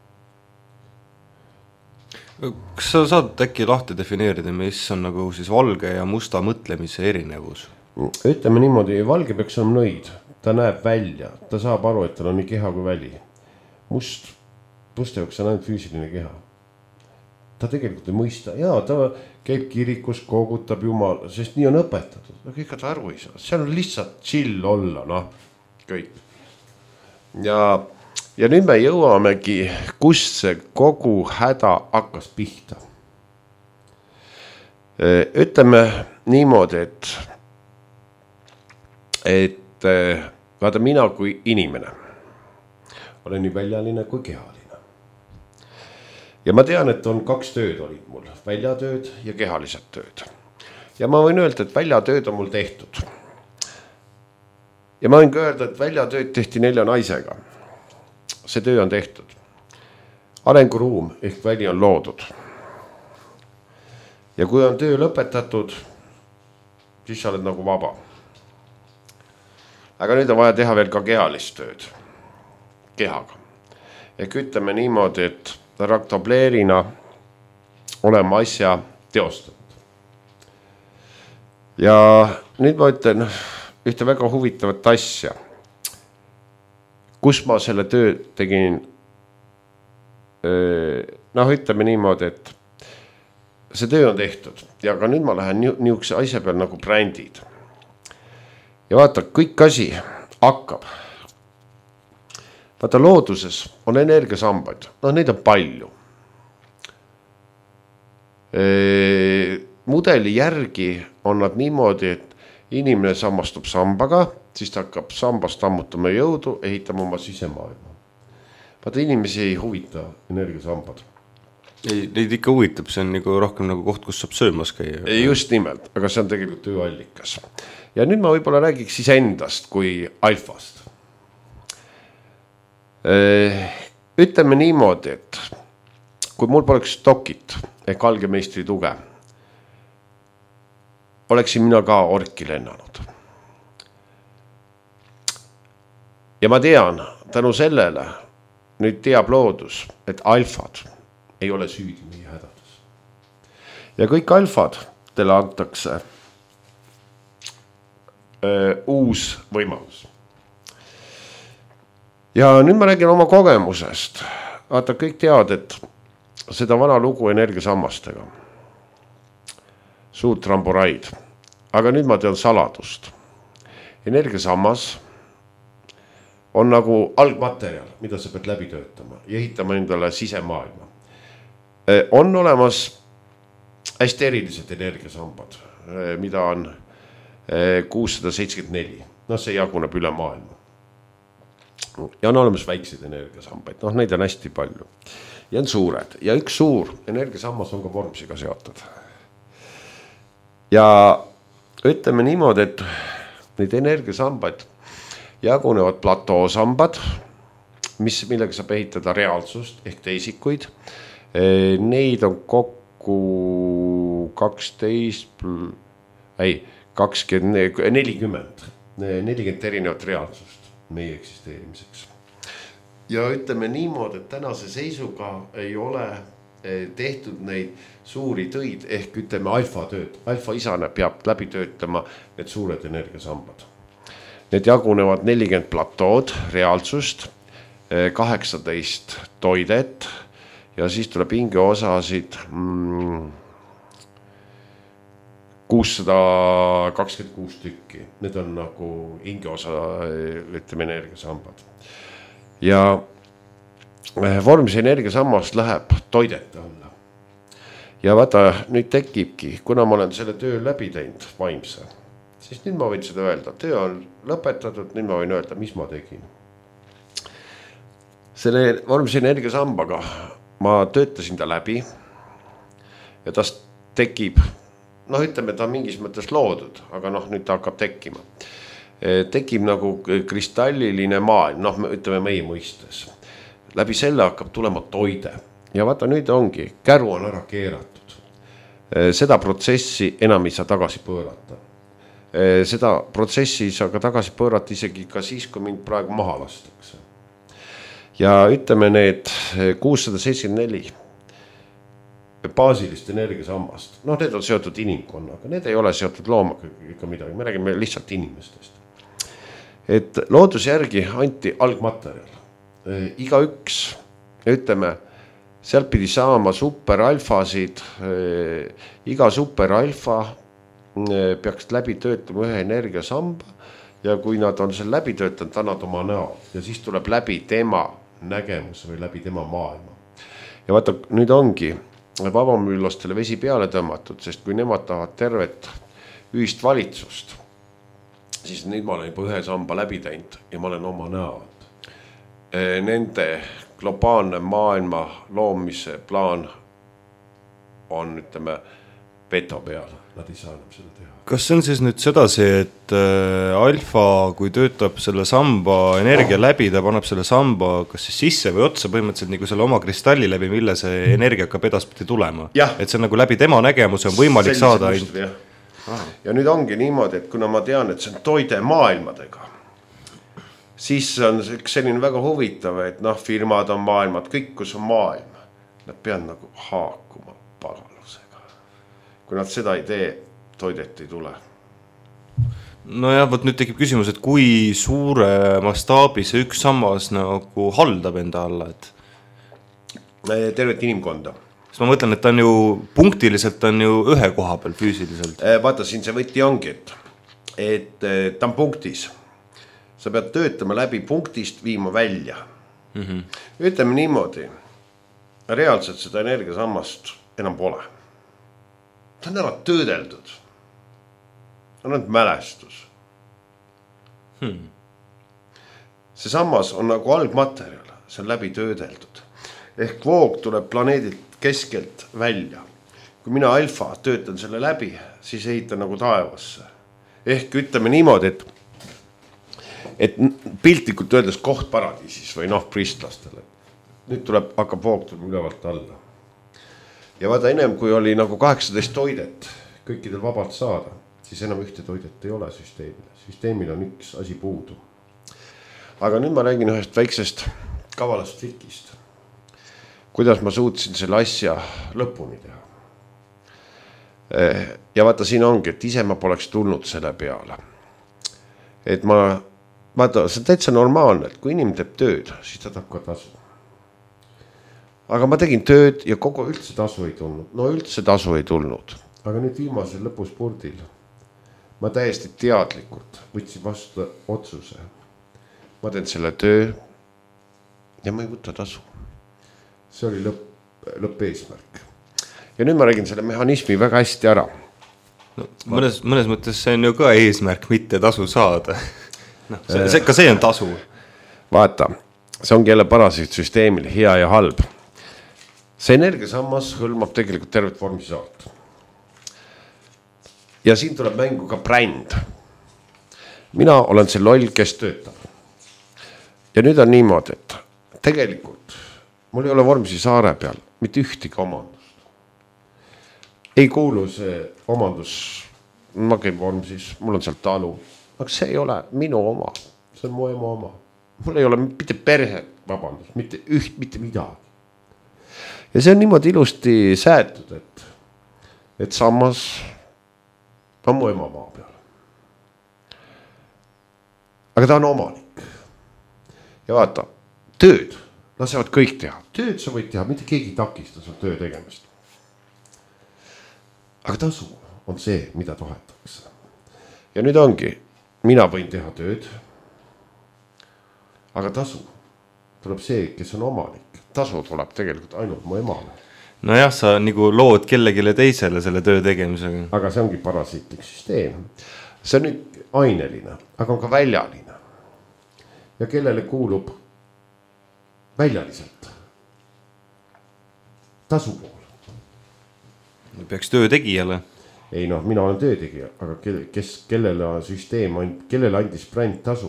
Kas sa saad äkki lahti defineerida, mis on nagu siis valge ja musta mõtlemise erinevus? Ütleme niimoodi, valge peaks on nõid, ta näeb välja, ta saab aru, et tal on nii keha kui väli. Must, musta jaoks on ainult füüsiline keha. Ta tegelikult ei mõista, jaa, ta käib kirikus, koogutab jumal, sest nii on õpetatud, aga ikka ta aru ei saa, seal on lihtsalt chill olla, noh, kõik. Ja Ja nüüd me jõuamegi, kust see kogu häda hakkas pihta. Ütleme niimoodi, et, et vaata mina kui inimene olen nii väljaline kui kehaline. Ja ma tean, et on kaks tööd olid mul, väljatööd ja kehalised tööd. Ja ma võin öelda, et väljatööd on mul tehtud. Ja ma võin ka öelda, et väljatööd tehti nelja naisega. See töö on tehtud. Arenguruum ehk väli on loodud. Ja kui on töö lõpetatud, siis sa oled nagu vaba. Aga nüüd on vaja teha veel ka kehalist tööd. Kehaga. Ehk ütleme niimoodi, et raktobleerina olema asja teostanud. Ja nüüd ma ütlen ühte väga huvitavat asja. Kus ma selle töö tegin, noh ütleme niimoodi, et see töö on tehtud ja ka nüüd ma lähen niisuguse asja peal nagu brändid. Ja vaata, kõik asi hakkab. Vaata, looduses on energiasambad, no neid on palju. Mudeli järgi on nad niimoodi, et inimene sammastub sambaga, siis ta hakkab sambast ammutama jõudu, ehitama oma sisemaailma. Vaata, inimesi ei huvita energiasambad. Ei, neid ikka huvitab, see on nagu rohkem nagu koht, kus saab söömas käia. Just nimelt, aga see on tegelikult tööallikas. Ja nüüd ma võib-olla räägiks siis endast kui alfast. Ütleme niimoodi, et kui mul poleks stokit ehk algemeistri tuge, oleksin mina ka orki lennanud. Ja ma tean, tänu sellele nüüd teab loodus, et alfad ei ole süüdi meie hädades. ja kõik alfad teile antakse öö, uus võimalus. Ja nüüd ma räägin oma kogemusest. Vaata, kõik teavad, et seda vana lugu energiasammastega. Suurt tramboraid. Aga nüüd ma tean saladust. Energiasammas on nagu algmaterjal, mida sa pead läbi töötama ja ehitama endale sisemaailma. On olemas hästi erilised energiasambad, mida on kuussada seitsekümmend neli. No see jaguneb üle maailma. Ja on olemas väikseid energiasambaid, noh neid on hästi palju. Ja on suured ja üks suur energiasammas on ka Vormsiga seotud. Ja ütleme niimoodi, et neid energiasambaid jagunevad platoosambad, mis, millega saab ehitada reaalsust ehk teisikuid. Neid on kokku kaksteist, ei, kakskümmend, nelikümmend, nelikümmend erinevat reaalsust meie eksisteerimiseks. Ja ütleme niimoodi, et tänase seisuga ei ole tehtud neid suuri töid ehk ütleme alfa tööd. Alfa isane peab läbi töötama need suured energiasambad. Need jagunevad nelikümmend platood reaalsust, kaheksateist toidet ja siis tuleb hingeosasid mm, kuussada kakskümmend kuus tükki. Need on nagu hingeosa, ütleme, energiasambad. Ja Vormsi energiasammas läheb toidete alla. Ja vaata, nüüd tekibki, kuna ma olen selle töö läbi teinud vaimse, siis nüüd ma võin seda öelda. Töö on lõpetatud, nüüd ma võin öelda, mis ma tegin. Selle Vormsi energiasambaga ma töötasin ta läbi ja tast tekib, noh ütleme, ta on mingis mõttes loodud, aga noh, nüüd ta hakkab tekkima. Tekib nagu kristalliline maailm, noh ütleme meie mõistes. Läbi selle hakkab tulema toide. Ja vaata, nüüd ongi, käru on ära keeratud. Seda protsessi enam ei saa tagasi pöörata. Seda protsessi ei saa ka tagasi pöörata isegi ka siis, kui mind praegu maha lastakse. Ja ütleme need kuussada seitsekümmend neli baasilist energiasammast. Noh, need on seotud inimkonnaga, need ei ole seotud loomaga ega midagi, me räägime lihtsalt inimestest. Et loodusjärgi anti algmaterjal. Iga üks, ütleme, sealt pidi saama superalfasid, iga superalfa peaks läbi töötama ühe energiasamba ja kui nad on seal läbi töötanud, annad oma näo ja siis tuleb läbi tema nägemus või läbi tema maailma. Ja vaata, nüüd ongi vabamüülastele vesi peale tõmmatud, sest kui nemad tahavad tervet ühist valitsust, siis nüüd ma olen juba ühe samba läbi teinud ja ma olen oma näo. Nende globaalne maailma loomise plaan on, ütleme, veto peal. Nad ei saa enam seda teha. Kas see on siis nüüd sedasi, et alfa, kui töötab selle samba energia läbi, ta paneb selle samba kas siis sisse või otsa põhimõtteliselt nagu selle oma kristalli läbi, mille see energia hakkab edaspidi tulema? Ja. Et see on nagu läbi tema nägemus on võimalik Sellise saada ainult. Ja. ja nüüd ongi niimoodi, et kuna ma tean, et see on toide maailmadega, siis on üks selline väga huvitav, et noh, firmad on maailmad, kõik, kus on maailm, nad peavad nagu haakuma pagalusega. Kui nad seda ei tee, toidet ei tule. No ja võt nüüd tekib küsimus, et kui suure mastaabi see üks sammas nagu haldab enda alla, et tervet inimkonda. Sest ma mõtlen, et ta on ju punktiliselt on ju ühe koha peal füüsiliselt. Vaata, siin see võti ongi, et, et ta on punktis. Sa pead töötama läbi punktist viima välja. Mm-hmm. Ütleme niimoodi, reaalselt seda energiasammast enam pole. Ta on ära töödeldud. Ta on ainult mälestus. Hmm. See sammas on nagu algmaterjal, see on läbi töödeldud. Ehk voog tuleb planeedilt keskelt välja. Kui mina alfa töötan selle läbi, siis ehitan nagu taevasse. Ehk ütleme niimoodi, et et piltlikult öeldes koht paradiisis või noh, pristlastele. Nüüd tuleb, hakkab voog tuleb ülevalt alla. Ja vaata ennem, kui oli nagu kaheksateist toidet kõikidel vabalt saada, siis enam ühte toidet ei ole süsteemile. Süsteemil on üks asi puudu. Aga nüüd ma räägin ühest väiksest kavalast trikist. Kuidas ma suutsin selle asja lõpuni teha. ja vaata, siin ongi, et ise ma poleks tulnud selle peale. Et ma, vaata, see on täitsa normaalne, et kui inimene teeb tööd, siis ta tahab ka tasu. Aga ma tegin tööd ja kogu üldse tasu ei tulnud. No üldse tasu ei tulnud. Aga nüüd viimasel lõpuspurdil ma täiesti teadlikult võtsin vastu otsuse. Ma teen selle töö ja ma ei võta tasu. See oli lõpp, lõpp eesmärk. Ja nüüd ma räägin selle mehhanismi väga hästi ära. No, mõnes, mõnes mõttes see on ju ka eesmärk mitte tasu saada. No, see, see, ka see on tasu. Vaata, see ongi jälle parasiit süsteemil hea ja halb. See energiasammas hõlmab tegelikult tervet vormisaart. Ja siin tuleb mängu ka bränd. Mina olen see loll, kes töötab. Ja nüüd on niimoodi, et tegelikult mul ei ole Vormsi saare peal mitte ühtegi omandust. Ei kuulu see omandus, ma käin Vormsis, mul on seal talu, aga see ei ole minu oma, see on mu ema oma. Mul ei ole mitte perhe, vabandust, mitte üht, mitte midagi. Ja see on niimoodi ilusti säätud, et, et sammas on mu ema maa peal. Aga ta on omanik. Ja vaata, tööd lasevad kõik teha. Tööd sa võid teha, mitte keegi takista sul töö tegemist. Aga tasu on see, mida tahetakse. Ja nüüd ongi, mina võin teha tööd, aga tasu tuleb see, kes on omanik. Tasu tuleb tegelikult ainult mu emale. No jah, sa nagu lood kellegile teisele selle töö tegemisega. Aga see ongi parasiitlik süsteem. See on nüüd aineline, aga on ka väljaline. Ja kellele kuulub väljaliselt tasu pool. Peaks töö tegijale. Ei noh, mina olen töötegija, aga kes, kellele süsteem, kellele andis bränd tasu?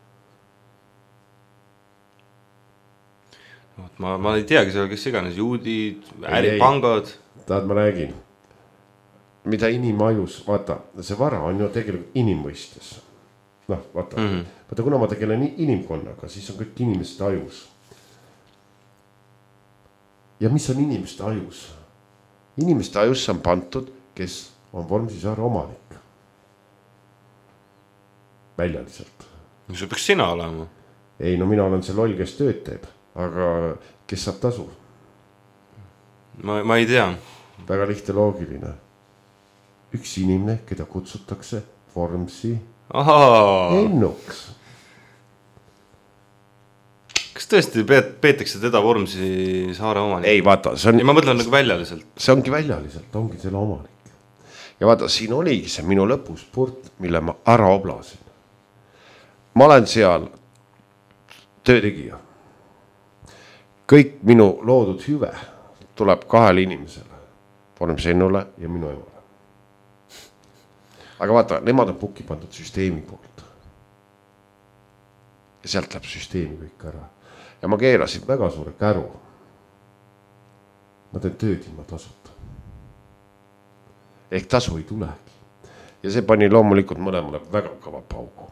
Ma, ma ei teagi seal, kes iganes, juudid, äripangad. Tahad ma räägin, mida inimajus, vaata, see vara on ju tegelikult inimmõistes. Noh, vaata, mm -hmm. vaata, kuna ma tegelen inimkonnaga, siis on kõik inimeste ajus. Ja mis on inimeste ajus? Inimeste ajus on pantud, kes on Vormsi saare omanik. Väljaliselt. See peaks sina olema. Ei, no mina olen see loll, kes tööd teeb. Aga kes saab tasu? Ma, ma ei tea. Väga lihtne loogiline. Üks inimene, keda kutsutakse Vormsi ennuks. Kas tõesti peetakse teda Vormsi saare omanik? Ei, vaata, see on... Ja ma mõtlen nagu väljaliselt. See ongi väljaliselt, ongi selle omanik. Ja vaata, siin oligi see minu lõpuspurt, mille ma ära oblasin. Ma olen seal töötegija. Kõik minu loodud hüve tuleb kahele inimesele, Vormsi ennule ja minu emale. Aga vaata, nemad on pukki pandud süsteemi poolt. Ja sealt läheb süsteemi kõik ära. Ja ma keerasin väga suure käru. Ma teen tööd ilma tasuta. Ehk tasu ei tulegi. Ja see pani loomulikult mõlemale väga kõva paugu.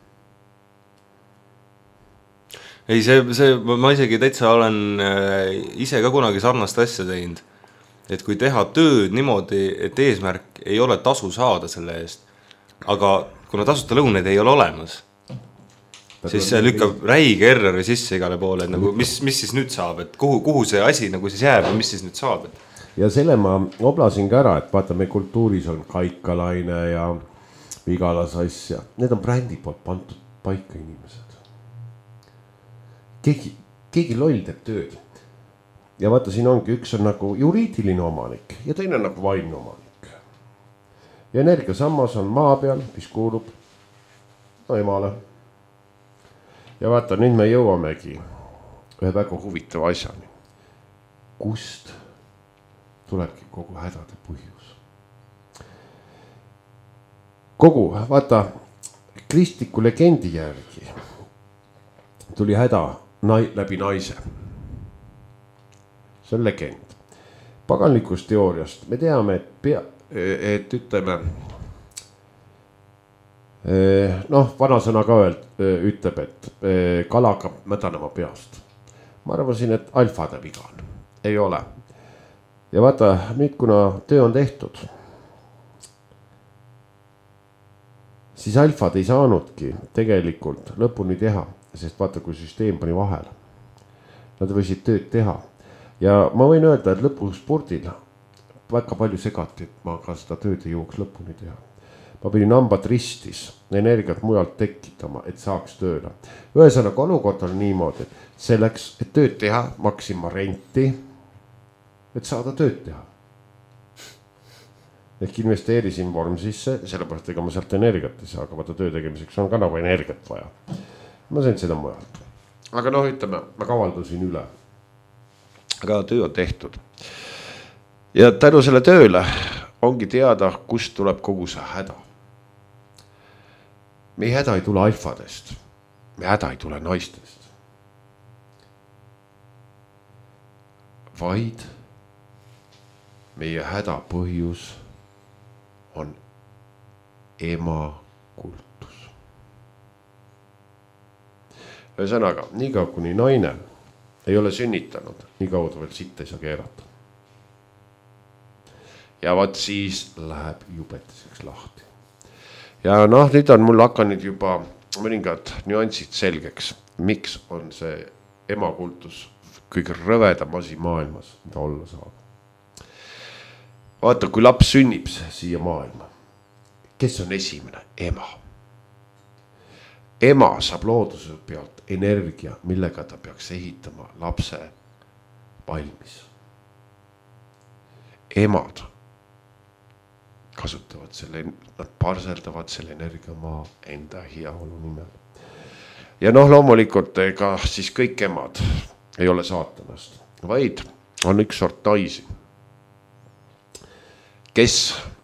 Ei, see, see, ma isegi täitsa olen äh, ise ka kunagi sarnast asja teinud. Et kui teha tööd niimoodi, et eesmärk ei ole tasu saada selle eest, aga kuna tasuta lõuneid ei ole olemas, siis see lükkab räige errori sisse igale poole, et nagu, mis, mis siis nüüd saab, et kuhu, kuhu see asi nagu siis jääb ja mis siis nüüd saab. Et... Ja selle ma oblasin ka ära, et vaata, me kultuuris on Kaikalaine ja Vigalas asja. Need on brändi poolt pantud paika inimesed. Keegi, keegi loll teeb tööd. Ja vaata, siin ongi, üks on nagu juriidiline omanik ja teine on nagu vaimne omanik. Ja energiasammas on maa peal, mis kuulub no emale. Ja vaata, nüüd me jõuamegi ühe väga huvitava asjani. Kust tulebki kogu hädade põhjus? Kogu, vaata, kristliku legendi järgi tuli häda nai, läbi naise. See on legend. Paganlikust teooriast me teame, et, pea, et ütleme, noh, vanasõna ka öeld, ütleb, et kala hakkab mädanema peast. Ma arvasin, et alfade vigan. Ei ole. Ja vaata, nüüd kuna töö on tehtud, siis alfad ei saanudki tegelikult lõpuni teha, sest vaata, kui süsteem pani vahele. Nad võisid tööd teha ja ma võin öelda, et lõpuspordil väga palju segati, et ma ka seda tööd ei jõuaks lõpuni teha. Ma pidin hambad ristis, energiat mujalt tekitama, et saaks tööle. Ühesõnaga olukord on niimoodi, et selleks, et tööd teha, maksin ma renti, et saada tööd teha. Ehk investeerisin Vormsisse, sellepärast ega ma sealt energiat ei saa, aga vaata töö tegemiseks on ka nagu energiat vaja. Ma sain seda mujalt. Aga noh, ütleme, ma kavaldusin üle. Aga töö on tehtud. Ja tänu selle tööle ongi teada, kust tuleb kogu see häda. Meie häda ei tule alfadest, meie häda ei tule naistest, vaid meie häda põhjus on emakultus. Ühesõnaga, nii kaua kuni naine ei ole sünnitanud, nii kaudu veel sitt ei saa keerata. Ja vaat siis läheb jubetiseks lahti. Ja noh, nüüd on mul hakanud juba mõningad nüansid selgeks, miks on see emakultus kõige rõvedam asi maailmas, mida olla saab. Vaata, kui laps sünnib siia maailma, kes on esimene? Ema. Ema saab looduse pealt energia, millega ta peaks ehitama lapse valmis. Emad kasutavad selle, nad parseldavad selle energia maa enda heaolu nimel. Ja noh, loomulikult ega siis kõik emad ei ole saatanast, vaid on üks sort naisi, kes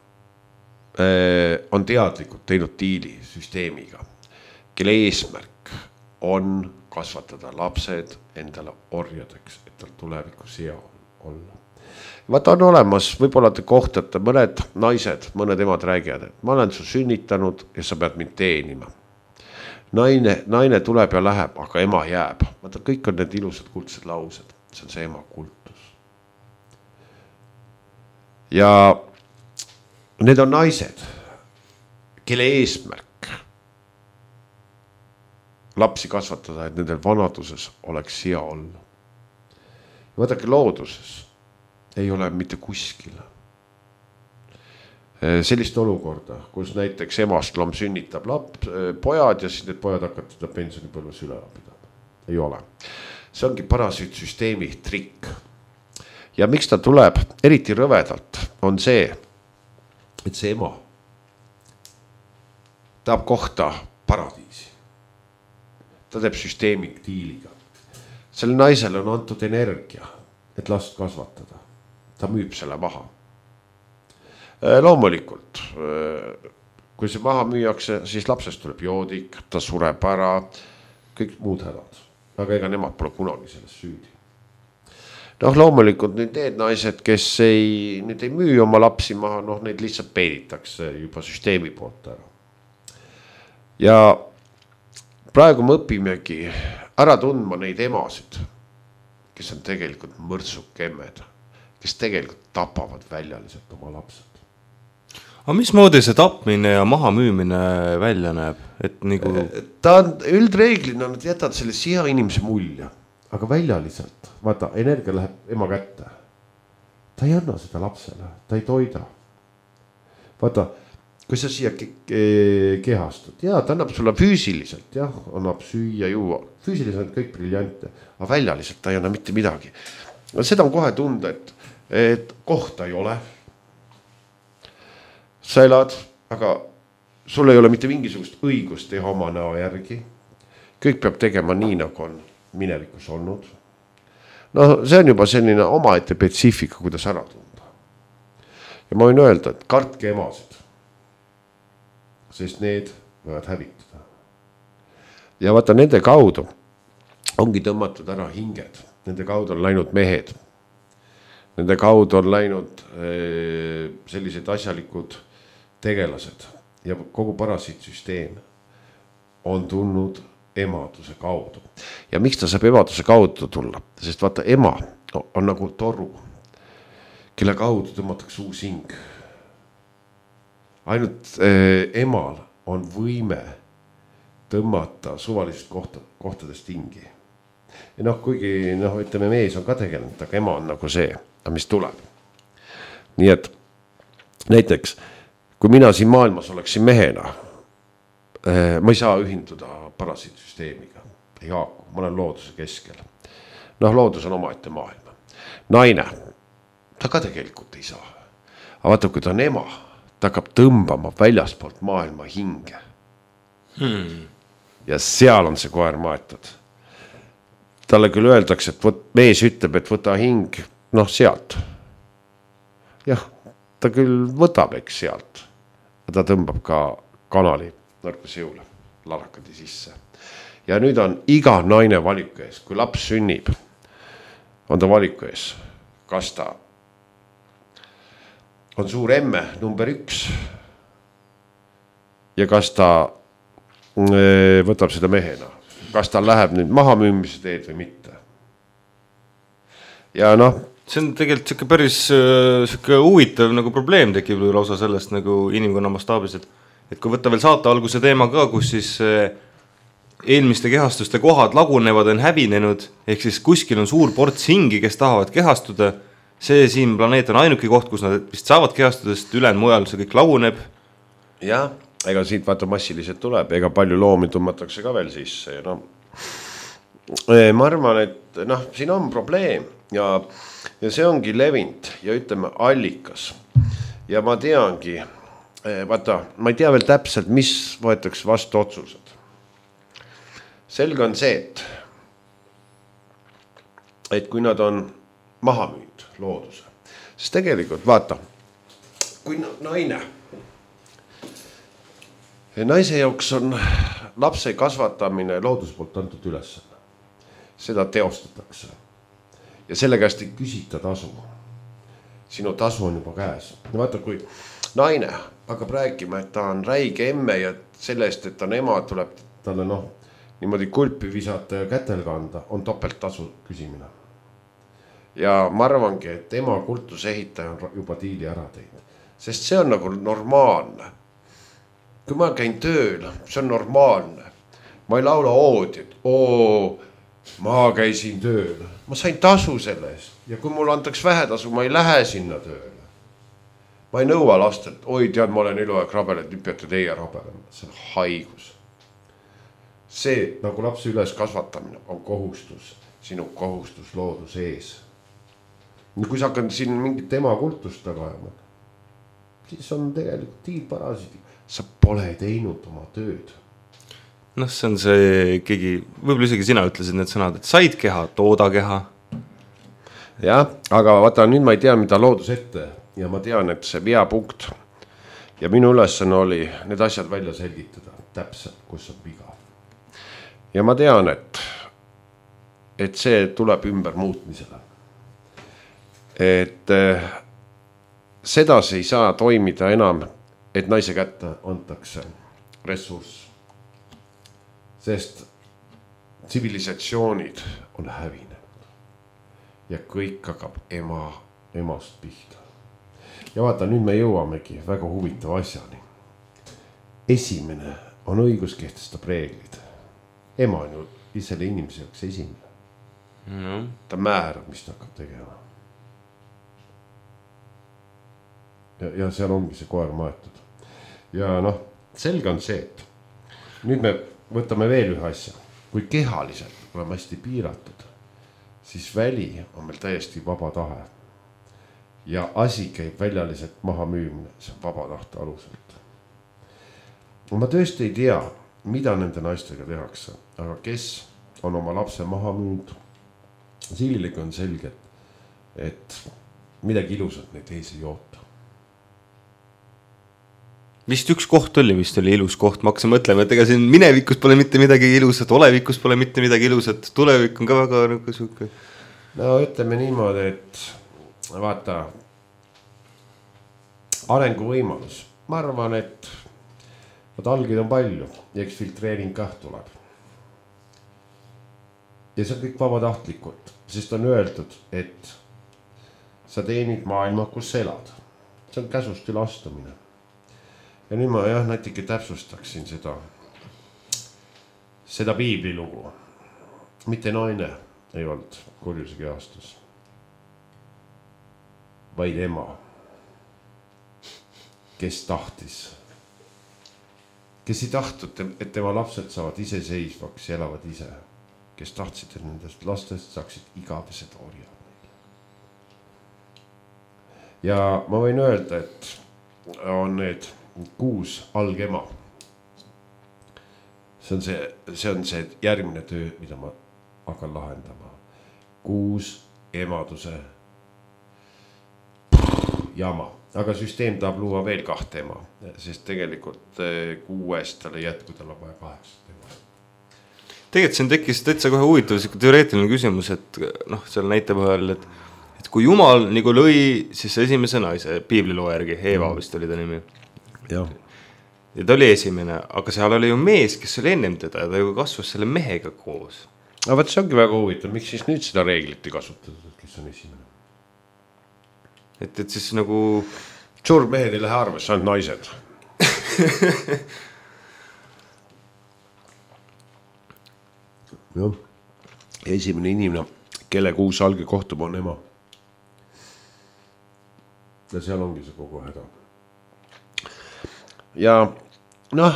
on teadlikult teinud diili süsteemiga, kelle eesmärk on kasvatada lapsed endale orjadeks, et tal tulevikus hea olla. Vaata on olemas, võib-olla te kohtate mõned naised, mõned emad räägivad, et ma olen su sünnitanud ja sa pead mind teenima. Naine, naine tuleb ja läheb, aga ema jääb. Vaata, kõik on need ilusad kuldsed laused. See on see ema kultus. Ja need on naised, kelle eesmärk lapsi kasvatada, et nendel vanaduses oleks hea olla. Vaadake, looduses ei ole mitte kuskil sellist olukorda, kus näiteks emast loom sünnitab laps, pojad ja siis need pojad hakkavad seda pensionipõlves üle pidama. Ei ole. See ongi parasüütsüsteemi trikk. Ja miks ta tuleb eriti rõvedalt on see, et see ema tahab kohta paradiisi. Ta teeb süsteemi diiliga. Selle naisele on antud energia, et last kasvatada. Ta müüb selle maha. Loomulikult, kui see maha müüakse, siis lapsest tuleb joodik, ta sureb ära, kõik muud hädad. Aga ega nemad pole kunagi selles süüdi. Noh, loomulikult nüüd need naised, kes ei, nüüd ei müü oma lapsi maha, noh, neid lihtsalt peeditakse juba süsteemi poolt ära. Ja praegu me õpimegi ära tundma neid emasid, kes on tegelikult mõrtsuk emmed, kes tegelikult tapavad väljaliselt oma lapsed. Aga mismoodi see tapmine ja maha müümine välja näeb? Et nagu... Ta on üldreeglina, nad jätavad selle siia inimese mulja, aga väljaliselt, vaata, energia läheb ema kätte. Ta ei anna seda lapsele, ta ei toida. Vaata, kui sa siia kehastud, ja ta annab sulle füüsiliselt, jah, annab süüa, juua, füüsiliselt kõik briljante, aga väljaliselt ta ei anna mitte midagi. Seda on kohe tunda, et, et kohta ei ole. Sa elad, aga sul ei ole mitte mingisugust õigust teha oma näo järgi. Kõik peab tegema nii, nagu on minevikus olnud. No see on juba selline omaette spetsiifika, kuidas ära tunda. Ja ma võin öelda, et kartke emasid, sest need võivad hävitada. Ja vaata, nende kaudu ongi tõmmatud ära hinged. Nende kaudu on läinud mehed. Nende kaudu on läinud sellised asjalikud tegelased ja kogu parasiitsüsteem on tulnud emaduse kaudu. Ja miks ta saab emaduse kaudu tulla? Sest vaata, ema on nagu toru, kelle kaudu tõmmatakse uus hing. Ainult eh, emal on võime tõmmata suvalisest kohta, kohtadest hingi. Ja noh, kuigi noh, ütleme, mees on ka tegelenud, aga ema on nagu see, mis tuleb. Nii et näiteks, kui mina siin maailmas oleksin mehena, ma ei saa ühinduda parasiitsüsteemiga. Ei haaku, ma olen looduse keskel. Noh, loodus on omaette maailma. Naine, ta ka tegelikult ei saa. Aga vaata, kui ta on ema, ta hakkab tõmbama väljaspoolt maailma hinge. Hmm. Ja seal on see koer maetud. Talle küll öeldakse, et võt, mees ütleb, et võta hing, noh sealt. Jah, ta küll võtab eks sealt. Ta tõmbab ka kanali nõrkuse jõule, larakadi sisse. Ja nüüd on iga naine valiku ees, kui laps sünnib, on ta valiku ees, kas ta on suur emme number üks ja kas ta võtab seda mehena, kas ta läheb nüüd maha müümise teed või mitte. Ja noh, see on tegelikult siuke päris siuke huvitav nagu probleem tekib lausa sellest nagu inimkonna mastaabis, et, et kui võtta veel saate alguse teema ka, kus siis eelmiste kehastuste kohad lagunevad on hävinenud, ehk siis kuskil on suur ports hingi, kes tahavad kehastuda. See siin planeet on ainuke koht, kus nad vist saavad kehastudest, ülen mujal see kõik laguneb. Jah, ega siit vaata massiliselt tuleb, ega palju loomi tõmmatakse ka veel sisse. Ja no, ma arvan, et noh, siin on probleem ja, ja see ongi levinud ja ütleme allikas. Ja ma teangi, vaata, ma ei tea veel täpselt, mis võetakse vastu otsused. Selge on see, et, et kui nad on maha müünud looduse, siis tegelikult vaata, kui naine, naise jaoks on lapse kasvatamine looduse poolt antud ülesanne. Seda teostatakse ja selle käest ei küsita tasu. Sinu tasu on juba käes. Ja vaata, kui naine hakkab rääkima, et ta on räige emme ja sellest, et ta on ema, tuleb talle noh, niimoodi kulpi visata ja kätel kanda, on topelt tasu küsimine. Ja ma arvangi, et ema kultuse ehitaja on juba diili ära teinud. Sest see on nagu normaalne. Kui ma käin tööl, see on normaalne. Ma ei laula oodi, et oo, ma käisin tööl. Ma sain tasu sellest. Ja kui mul antaks vähetasu, ma ei lähe sinna tööle. Ma ei nõua lastelt, oi tead, ma olen eluaeg rabel, et nüüd peate teie rabelema. See on haigus. See, nagu lapse üles kasvatamine, on kohustus, sinu kohustus loodus ees. Kui sa hakkad siin mingit ema kultust taga ajama, siis on tegelikult tiid parasiidi. Sa pole teinud oma tööd. Noh, see on see keegi, võib-olla isegi sina ütlesid need sõnad, et said keha, tooda keha. Jah, aga vaata, nüüd ma ei tea, mida loodus ette ja ma tean, et see veapunkt ja minu ülesanne oli need asjad välja selgitada täpselt, kus on viga. Ja ma tean, et, et see tuleb ümber muutmisele. Et eh, sedasi ei saa toimida enam, et naise kätte antakse ressurss. Sest tsivilisatsioonid on hävinenud. Ja kõik hakkab ema, emast pihta. Ja vaata, nüüd me jõuamegi väga huvitava asjani. Esimene on õigus kehtestab reeglid. Ema on ju selle inimese jaoks esimene. Mm. Ta määrab, mis ta hakkab tegema. Ja, ja seal ongi see koer maetud. Ja noh, selge on see, et nüüd me võtame veel ühe asja. Kui kehaliselt oleme hästi piiratud, siis väli on meil täiesti vaba tahe. Ja asi käib väljaliselt maha müümine, see on vaba tahte aluselt. Ma tõesti ei tea, mida nende naistega tehakse, aga kes on oma lapse maha müünud, Siiliga on selge, et midagi ilusat neid ees ei oota. Vist üks koht oli, vist oli ilus koht, ma hakkasin mõtlema, et ega siin minevikus pole mitte midagi ilusat, olevikus pole mitte midagi ilusat, tulevik on ka väga nagu suke. No ütleme niimoodi, et vaata, arenguvõimalus. Ma arvan, et algid on palju ja eks filtreering kah tuleb. Ja see on kõik vabatahtlikult, sest on öeldud, et sa teenid maailma, kus sa elad. See on käsust üle astumine. ja nüüd ma jah natuke täpsustaksin seda, seda piiblilugu. Mitte naine ei olnud kurjuse kehastus, vaid ema, kes tahtis, kes ei tahtnud, et tema lapsed saavad iseseisvaks ja elavad ise, kes tahtsid, et nendest lastest saaksid igavesed orjad. Ja ma võin öelda, et on need kuus algema. See on see, see on see järgmine töö, mida ma hakkan lahendama. Kuus emaduse jama. Aga süsteem tahab luua veel kahte ema, sest tegelikult kuuest talle jätku, tal on vaja kaheksat ema. Tegelikult siin tekkis täitsa kohe huvitav teoreetiline küsimus, et noh, seal näite põhjal, et, et kui Jumal nagu lõi, siis esimese naise piibliloo järgi, Eeva vist oli ta nimi. Ja. ja ta oli esimene, aga seal oli ju mees, kes oli ennem teda ja ta ju kasvas selle mehega koos. Aga võt, see ongi väga huvitav, miks siis nüüd seda reeglit ei kasutatud, kes on esimene? Et, et siis nagu... Surmehed ei lähe arvesse, ainult naised. Jah. Esimene inimene, kelle kuus alge kohtub, on ema. Ja seal ongi see kogu häda. Ja noh,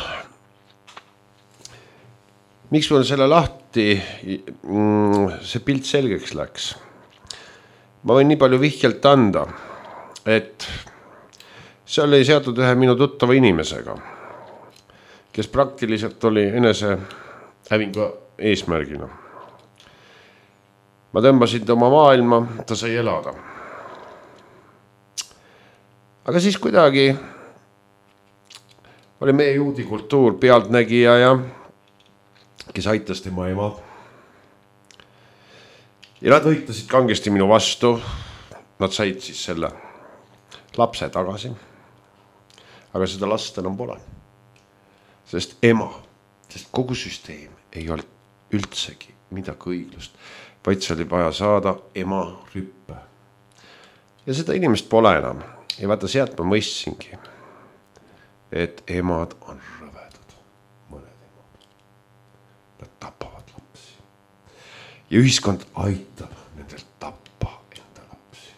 miks mul selle lahti see pilt selgeks läks? Ma võin nii palju vihjalt anda, et see oli seatud ühe minu tuttava inimesega, kes praktiliselt oli enese hävingu eesmärgina. Ma tõmbasin oma maailma, ta sai elada. Aga siis kuidagi oli meie juudi kultuur pealtnägija ja kes aitas tema ema. Ja nad võitlesid kangesti minu vastu. Nad said siis selle lapse tagasi. Aga seda last enam pole. Sest ema, sest kogu süsteem ei olnud üldsegi midagi õiglust, vaid see oli vaja saada ema rüppe. Ja seda inimest pole enam. Ja vaata, sealt ma mõistsingi, et emad on rõvedad, mõned emad. Nad tapavad lapsi. Ja ühiskond aitab nendel tappa enda lapsi.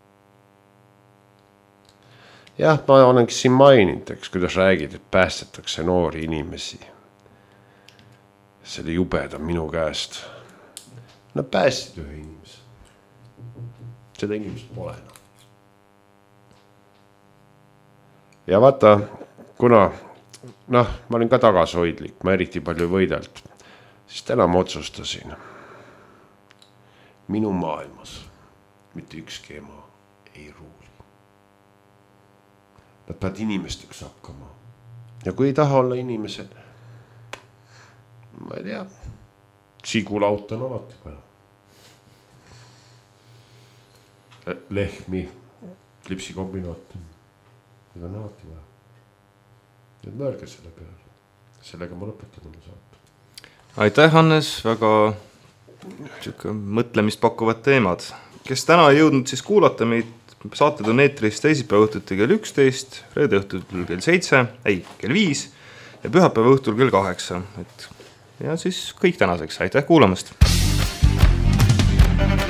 Jah, ma olengi siin maininud, eks, kuidas räägid, et päästetakse noori inimesi. Selle jubeda minu käest. Nad päästsid ühe inimese. Seda inimest pole enam. Ja vaata, kuna noh, ma olin ka tagasoidlik, ma eriti palju võidelt, siis täna ma otsustasin. Minu maailmas mitte ükski ema ei ruuli. Nad peavad inimesteks hakkama. Ja kui ei taha olla inimesed, ma ei tea, sigulaut on alati vaja. Lehmi, klipsikombinaat. Need on alati vaja. Need mõelge selle peale. Sellega ma lõpetan oma saate. Aitäh, Hannes, väga mõtlemist pakkuvad teemad. Kes täna ei jõudnud siis kuulata meid, saated on eetris teisipäeva õhtuti kell üksteist, reede õhtul kell seitse, ei, kell viis ja pühapäeva õhtul kell kaheksa. Et ja siis kõik tänaseks. Aitäh kuulamast!